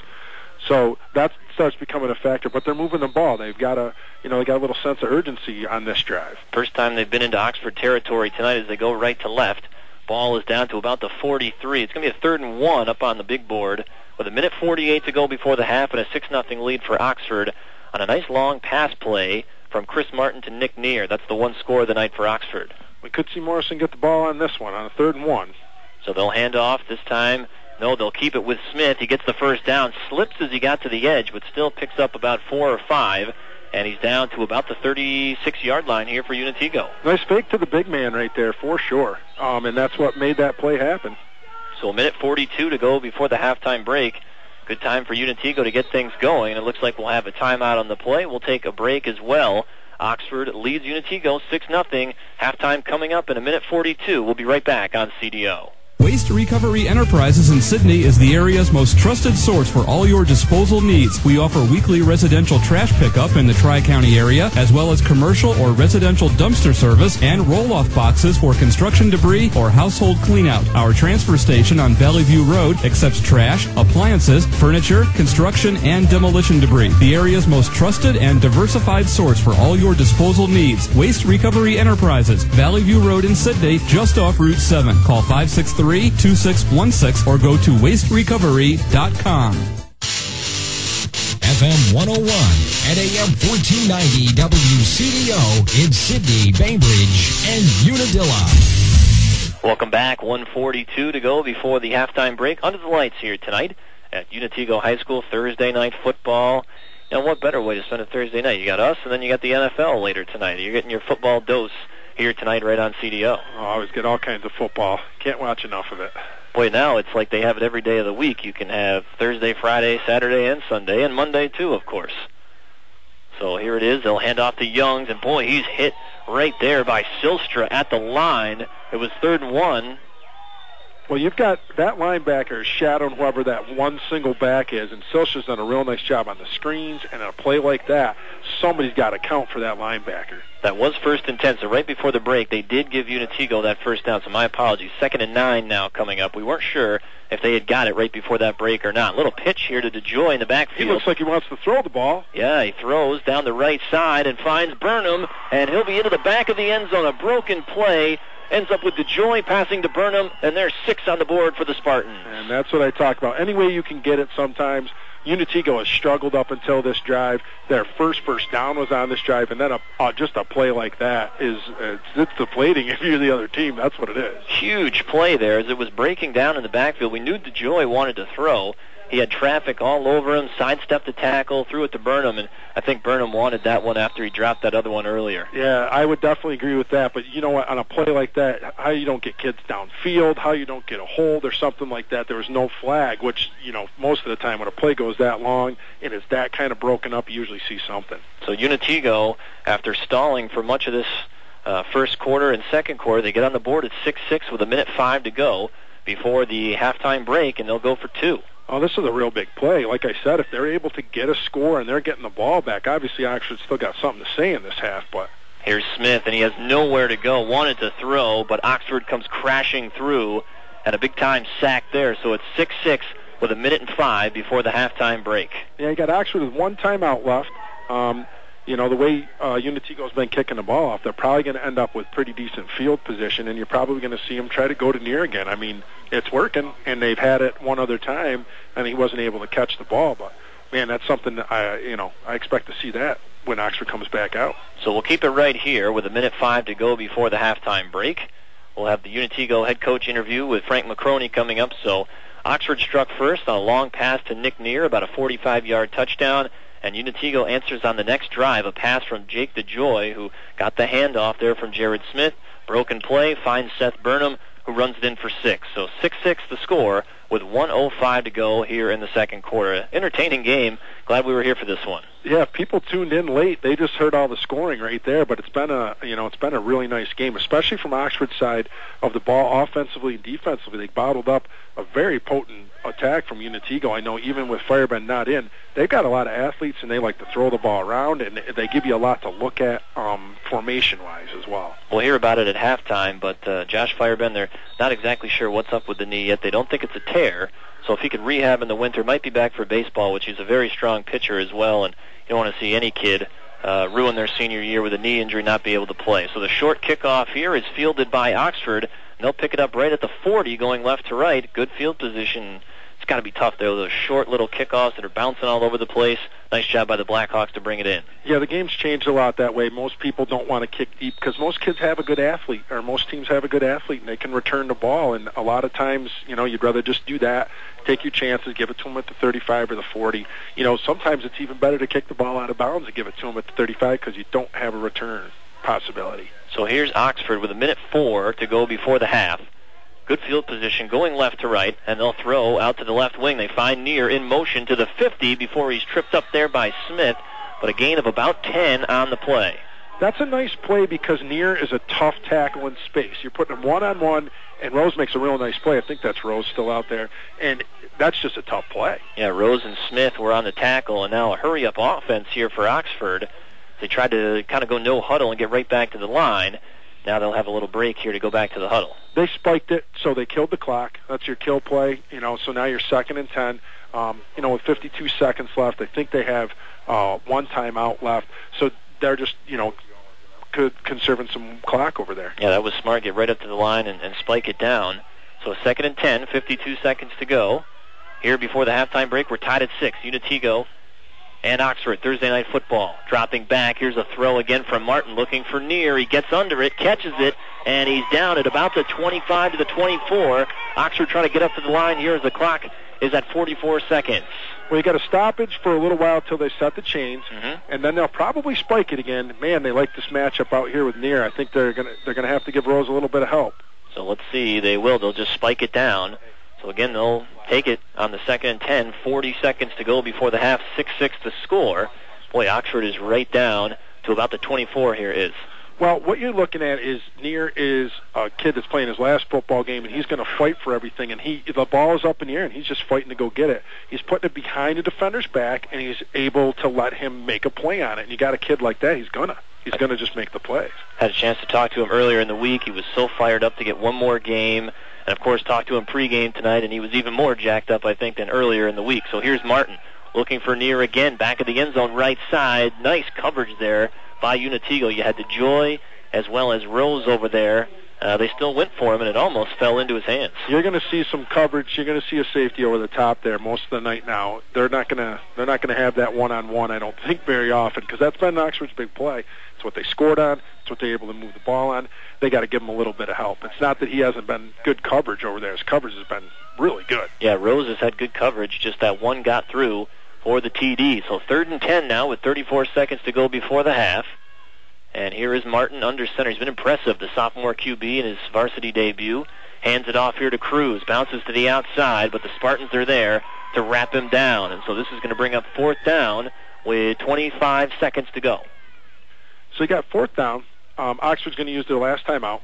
C: So that starts becoming a factor, but they're moving the ball. They've got a, you know, they got a little sense of urgency on this drive.
B: First time they've been into Oxford territory tonight as they go right to left. Ball is down to about the forty-three. It's going to be a third and one up on the big board with a minute forty-eight to go before the half and a six nothing lead for Oxford on a nice long pass play from Chris Martin to Nick Neer. That's the one score of the night for Oxford.
C: We could see Morrison get the ball on this one, on a third and one.
B: So they'll hand off this time. No, they'll keep it with Smith. He gets the first down, slips as he got to the edge, but still picks up about four or five, and he's down to about the thirty-six-yard line here for Unitigo.
C: Nice fake to the big man right there, for sure, um, and that's what made that play happen.
B: So a minute forty-two to go before the halftime break. Good time for Unitigo to get things going, and it looks like we'll have a timeout on the play. We'll take a break as well. Oxford leads Unitigo six nothing. Halftime coming up in a minute forty-two. We'll be right back on C D O.
J: Waste Recovery Enterprises in Sydney is the area's most trusted source for all your disposal needs. We offer weekly residential trash pickup in the Tri-County area, as well as commercial or residential dumpster service and roll-off boxes for construction debris or household cleanout. Our transfer station on Valley View Road accepts trash, appliances, furniture, construction, and demolition debris. The area's most trusted and diversified source for all your disposal needs. Waste Recovery Enterprises, Valley View Road in Sydney, just off Route seven. Call five six three, two six one six or go to waste recovery dot com.
I: F M one oh one and A M fourteen ninety W C D O in Sydney, Bainbridge, and Unadilla.
B: Welcome back. one forty-two to go before the halftime break. Under the lights here tonight at Unitigo High School, Thursday night football. You know, what better way to spend a Thursday night? You got us, and then you got the N F L later tonight. You're getting your football dose here tonight right on C D O.
C: Oh, I always get all kinds of football. Can't watch enough of it.
B: Boy, now it's like they have it every day of the week. You can have Thursday, Friday, Saturday, and Sunday, and Monday too, of course. So here it is. They'll hand off to Youngs, and boy, he's hit right there by Silstra at the line. It was third and one.
C: Well, you've got that linebacker shadowing whoever that one single back is, and Silstra's done a real nice job on the screens, and in a play like that, somebody's got to count for that linebacker.
B: That was first and ten, so right before the break, they did give Unitigo that first down, so my apologies. Second and nine now coming up. We weren't sure if they had got it right before that break or not. Little pitch here to DeJoy in the backfield.
C: He looks like he wants to throw the ball.
B: Yeah, he throws down the right side and finds Burnham, and he'll be into the back of the end zone. A broken play. Ends up with DeJoy passing to Burnham, and there's six on the board for the Spartans.
C: And that's what I talk about. Any way you can get it sometimes. Unitigo has struggled up until this drive. Their first first down was on this drive, and then a, uh, just a play like that is uh, it's, it's deflating if you're the other team. That's what it is.
B: Huge play there as it was breaking down in the backfield. We knew DeJoy wanted to throw. He had traffic all over him, sidestepped the tackle, threw it to Burnham, and I think Burnham wanted that one after he dropped that other one earlier.
C: Yeah, I would definitely agree with that, but you know what, on a play like that, how you don't get kids downfield, how you don't get a hold or something like that, there was no flag, which, you know, most of the time when a play goes that long and is that kind of broken up, you usually see something.
B: So Unitigo, after stalling for much of this uh, first quarter and second quarter, they get on the board at six six with a minute five to go before the halftime break, and they'll go for two.
C: Oh, this is a real big play. Like I said, if they're able to get a score and they're getting the ball back, obviously Oxford's still got something to say in this half. But
B: here's Smith, and he has nowhere to go. Wanted to throw, but Oxford comes crashing through, and a big-time sack there. So it's six six with a minute and five before the halftime break.
C: Yeah, you got Oxford with one timeout left. Um, you know, the way uh, Unitigo's been kicking the ball off, they're probably going to end up with pretty decent field position, and you're probably going to see him try to go to near again. I mean, it's working, and they've had it one other time, and he wasn't able to catch the ball. But, man, that's something that I, you know, I expect to see that. when Oxford comes back out.
B: So we'll keep it right here with a minute five to go before the halftime break. We'll have the Unitego head coach interview with Frank McCroney coming up. So Oxford struck first on a long pass to Nick Neer, about a forty-five-yard touchdown, and Unitego answers on the next drive, a pass from Jake DeJoy, who got the handoff there from Jared Smith. Broken play, finds Seth Burnham, who runs it in for six. So six six the score with one oh five to go here in the second quarter. Entertaining game. Glad we were here for this one.
C: Yeah, people tuned in late. They just heard all the scoring right there, but it's been a you know it's been a really nice game, especially from Oxford's side of the ball, offensively and defensively. They bottled up a very potent attack from Unitego. I know even with Firebend not in, they've got a lot of athletes and they like to throw the ball around, and they give you a lot to look at um, formation-wise as well.
B: We'll hear about it at halftime, but uh, Josh Firebend, they're not exactly sure what's up with the knee yet. They don't think it's a tear, so if he could rehab in the winter, might be back for baseball, which he's a very strong pitcher as well, and you don't want to see any kid uh, ruin their senior year with a knee injury, not be able to play. So the short kickoff here is fielded by Oxford, and they'll pick it up right at the forty, going left to right. Good field position. It's got to be tough, though, those short little kickoffs that are bouncing all over the place. Nice job by the Blackhawks to bring it in.
C: Yeah, the game's changed a lot that way. Most people don't want to kick deep because most kids have a good athlete, or most teams have a good athlete, and they can return the ball. And a lot of times, you know, you'd rather just do that, take your chances, give it to them at the thirty-five or the forty. You know, sometimes it's even better to kick the ball out of bounds and give it to them at the thirty-five because you don't have a return possibility.
B: So here's Oxford with a minute four to go before the half. Good field position, going left to right, and they'll throw out to the left wing. They find Neer in motion to the fifty before he's tripped up there by Smith, but a gain of about ten on the play.
C: That's a nice play because Neer is a tough tackle in space. You're putting him one-on-one, and Rose makes a real nice play. I think that's Rose still out there, and that's just a tough play.
B: Yeah, Rose and Smith were on the tackle, and now a hurry-up offense here for Oxford. They tried to kind of go no huddle and get right back to the line. Now they'll have a little break here to go back to the huddle.
C: They spiked it, so they killed the clock. That's your kill play. You know, so now you're second and ten. Um, you know, with fifty-two seconds left, I think they have uh, one timeout left. So they're just, you know, could conserving some clock over there.
B: Yeah, that was smart. Get right up to the line and, and spike it down. So second and ten, fifty-two seconds to go. Here before the halftime break, we're tied at six. Unitego and Oxford, Thursday Night Football. Dropping back, here's a throw again from Martin, looking for Neer. He gets under it, catches it, and he's down at about the twenty-five to the twenty-four. Oxford trying to get up to the line here as the clock is at forty-four seconds.
C: Well, you got a stoppage for a little while till they set the chains,
B: mm-hmm.
C: and then they'll probably spike it again. Man, they like this matchup out here with Neer. I think they're gonna they're gonna have to give Rose a little bit of help.
B: So let's see. They will. They'll just spike it down. So again, they'll take it on the second and ten, forty seconds to go before the half, six six the score. Boy, Oxford is right down to about the twenty-four here is.
C: Well, what you're looking at is Neer is a kid that's playing his last football game, and he's going to fight for everything. And he, the ball is up in the air, and he's just fighting to go get it. He's putting it behind the defender's back, and he's able to let him make a play on it. And you got a kid like that, he's gonna. He's going to just make the plays.
B: Had a chance to talk to him earlier in the week. He was so fired up to get one more game. And, of course, talked to him pregame tonight, and he was even more jacked up, I think, than earlier in the week. So here's Martin looking for Neer again, back of the end zone, right side. Nice coverage there by Unitego. You had DeJoy as well as Rose over there. Uh, they still went for him, and it almost fell into his hands.
C: You're going to see some coverage. You're going to see a safety over the top there most of the night now. They're not going to they're not going to have that one-on-one, I don't think, very often, because that's been Oxford's big play. It's what they scored on. It's what they're able to move the ball on. They got to give him a little bit of help. It's not that he hasn't been good coverage over there. His coverage has been really good.
B: Yeah, Rose has had good coverage. Just that one got through for the T D. So third and ten now with thirty-four seconds to go before the half. And here is Martin under center. He's been impressive, the sophomore Q B in his varsity debut. Hands it off here to Cruz. Bounces to the outside, but the Spartans are there to wrap him down. And so this is going to bring up fourth down with twenty-five seconds to go.
C: So you got fourth down. Um, Oxford's going to use their last timeout.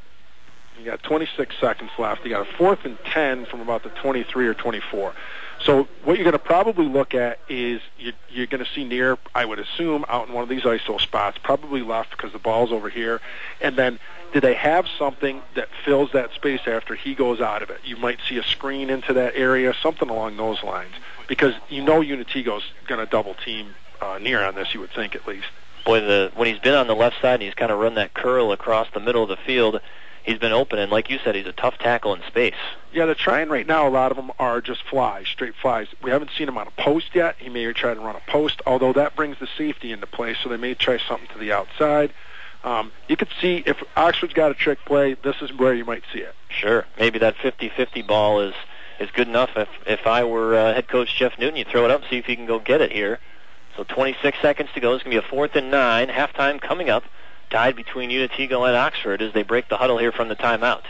C: You got twenty-six seconds left. You got a fourth and ten from about the twenty-three or twenty-four. So what you're going to probably look at is you, you're going to see Neer, I would assume, out in one of these I S O spots, probably left because the ball's over here. And then do they have something that fills that space after he goes out of it? You might see a screen into that area, something along those lines. Because you know Unitego's going to double team uh, Neer on this, you would think at least.
B: Boy, the when he's been on the left side and he's kind of run that curl across the middle of the field, he's been open, and like you said, he's a tough tackle in space.
C: Yeah, they're trying right now. A lot of them are just flies, straight flies. We haven't seen him on a post yet. He may try to run a post, although that brings the safety into play, so they may try something to the outside. Um, you could see if Oxford's got a trick play, this is where you might see it.
B: Sure. Maybe that fifty-fifty ball is, is good enough. If if I were uh, head coach Jeff Newton, you'd throw it up, see if he can go get it here. So twenty-six seconds to go. It's going to be a fourth and nine. Halftime coming up. Tied between Unitigo and Oxford as they break the huddle here from the timeout.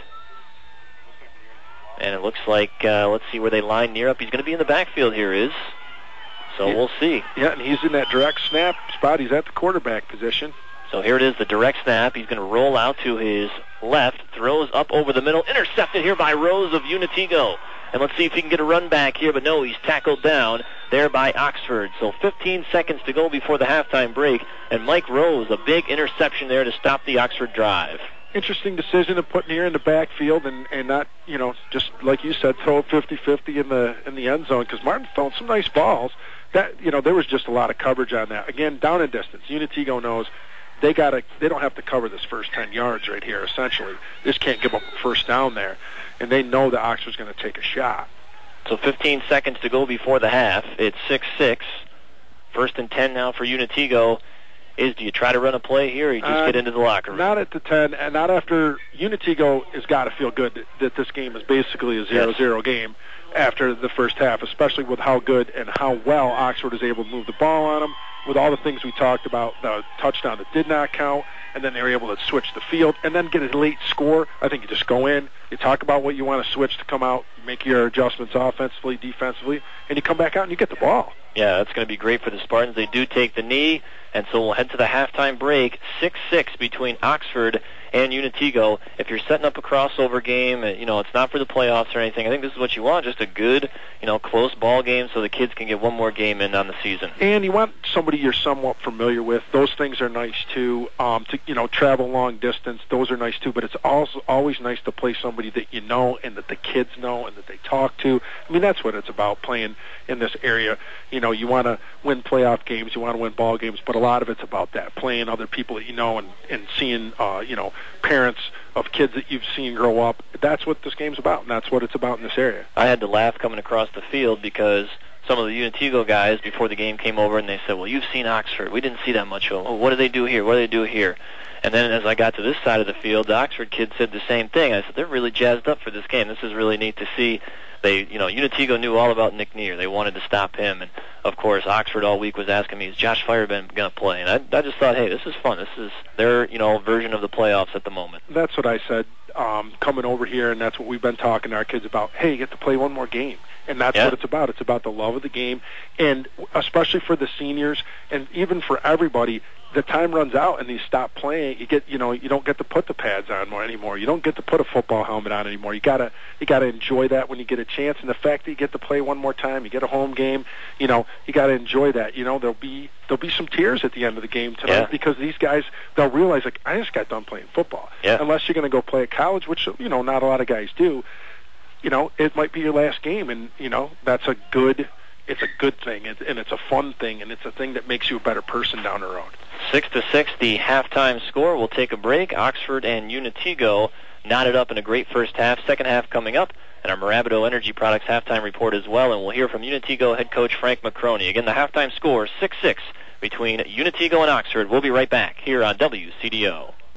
B: And it looks like, uh, let's see where they line near up. He's going to be in the backfield here, is. So
C: yeah.
B: We'll see.
C: Yeah, and he's in that direct snap spot. He's at the quarterback position.
B: So here it is, the direct snap. He's going to roll out to his left, throws up over the middle, intercepted here by Rose of Unitigo. And let's see if he can get a run back here, but no, he's tackled down there by Oxford. So fifteen seconds to go before the halftime break, and Mike Rose, a big interception there to stop the Oxford drive.
C: Interesting decision of putting here in the backfield and, and not, you know, just like you said, throw it fifty-fifty in the in the end zone, because Martin thrown some nice balls. That, you know, there was just a lot of coverage on that. Again, down and distance. Unitigo knows they got to, they don't have to cover this first ten yards right here, essentially. They just can't give up a first down there. And they know that Oxford's going to take a shot.
B: So fifteen seconds to go before the half. It's six six. First and ten now for Unitigo. Is do you try to run a play here, or you just
C: uh,
B: get into the locker room?
C: Not at the ten, and not after. Unitigo has got to feel good that, that this game is basically a zero zero
B: yes.
C: game after the first half, especially with how good and how well Oxford is able to move the ball on them, with all the things we talked about, the touchdown that did not count, and then they were able to switch the field and then get a late score. I think you just go in, you talk about what you want to switch to come out, make your adjustments offensively, defensively, and you come back out and you get the ball.
B: Yeah, that's going to be great for the Spartans. They do take the knee, and so we'll head to the halftime break. six six between Oxford and Unitigo. If you're setting up a crossover game, you know, it's not for the playoffs or anything. I think this is what you want, just a good, you know, close ball game so the kids can get one more game in on the season.
C: And you want somebody you're somewhat familiar with. Those things are nice, too. Um, to, you know, travel long distance, those are nice, too. But it's also always nice to play somebody that you know and that the kids know and that they talk to. I mean, that's what it's about, playing in this area. You know, you want to win playoff games, you want to win ball games, but a lot of it's about that, playing other people that you know and, and seeing, uh, you know, parents of kids that you've seen grow up. That's what this game's about, and that's what it's about in this area.
B: I had to laugh coming across the field because some of the Unitigo guys before the game came over and they said, well, you've seen Oxford. We didn't see that much of them. Oh, what do they do here? What do they do here? And then as I got to this side of the field, the Oxford kids said the same thing. I said, they're really jazzed up for this game. This is really neat to see. They, you know, Unitigo knew all about Nick Neer. They wanted to stop him. And, of course, Oxford all week was asking me, is Josh Fireman going to play? And I, I just thought, hey, this is fun. This is their, you know, version of the playoffs at the moment.
C: That's what I said um, coming over here, and that's what we've been talking to our kids about. Hey, you get to play one more game. And that's
B: yeah.
C: what it's about. It's about the love of the game. And especially for the seniors and even for everybody, the time runs out and you stop playing. You get, you know, you don't get to put the pads on more anymore. You don't get to put a football helmet on anymore. You gotta, you gotta enjoy that when you get a chance. And the fact that you get to play one more time, you get a home game, you know, you gotta enjoy that. You know, there'll be there'll be some tears at the end of the game tonight
B: yeah.
C: because these guys, they'll realize, like, I just got done playing football.
B: Yeah.
C: Unless you're gonna go play at college, which, you know, not a lot of guys do. You know, it might be your last game, and, you know, that's a good, it's a good thing, and it's a fun thing, and it's a thing that makes you a better person down the road.
B: Six to six, the halftime score. We'll take a break. Oxford and Unitigo knotted up in a great first half. Second half coming up, and our Marabito Energy Products halftime report as well, and we'll hear from Unitigo head coach Frank McCroney. Again, the halftime score, six six between Unitigo and Oxford. We'll be right back here on W C D O.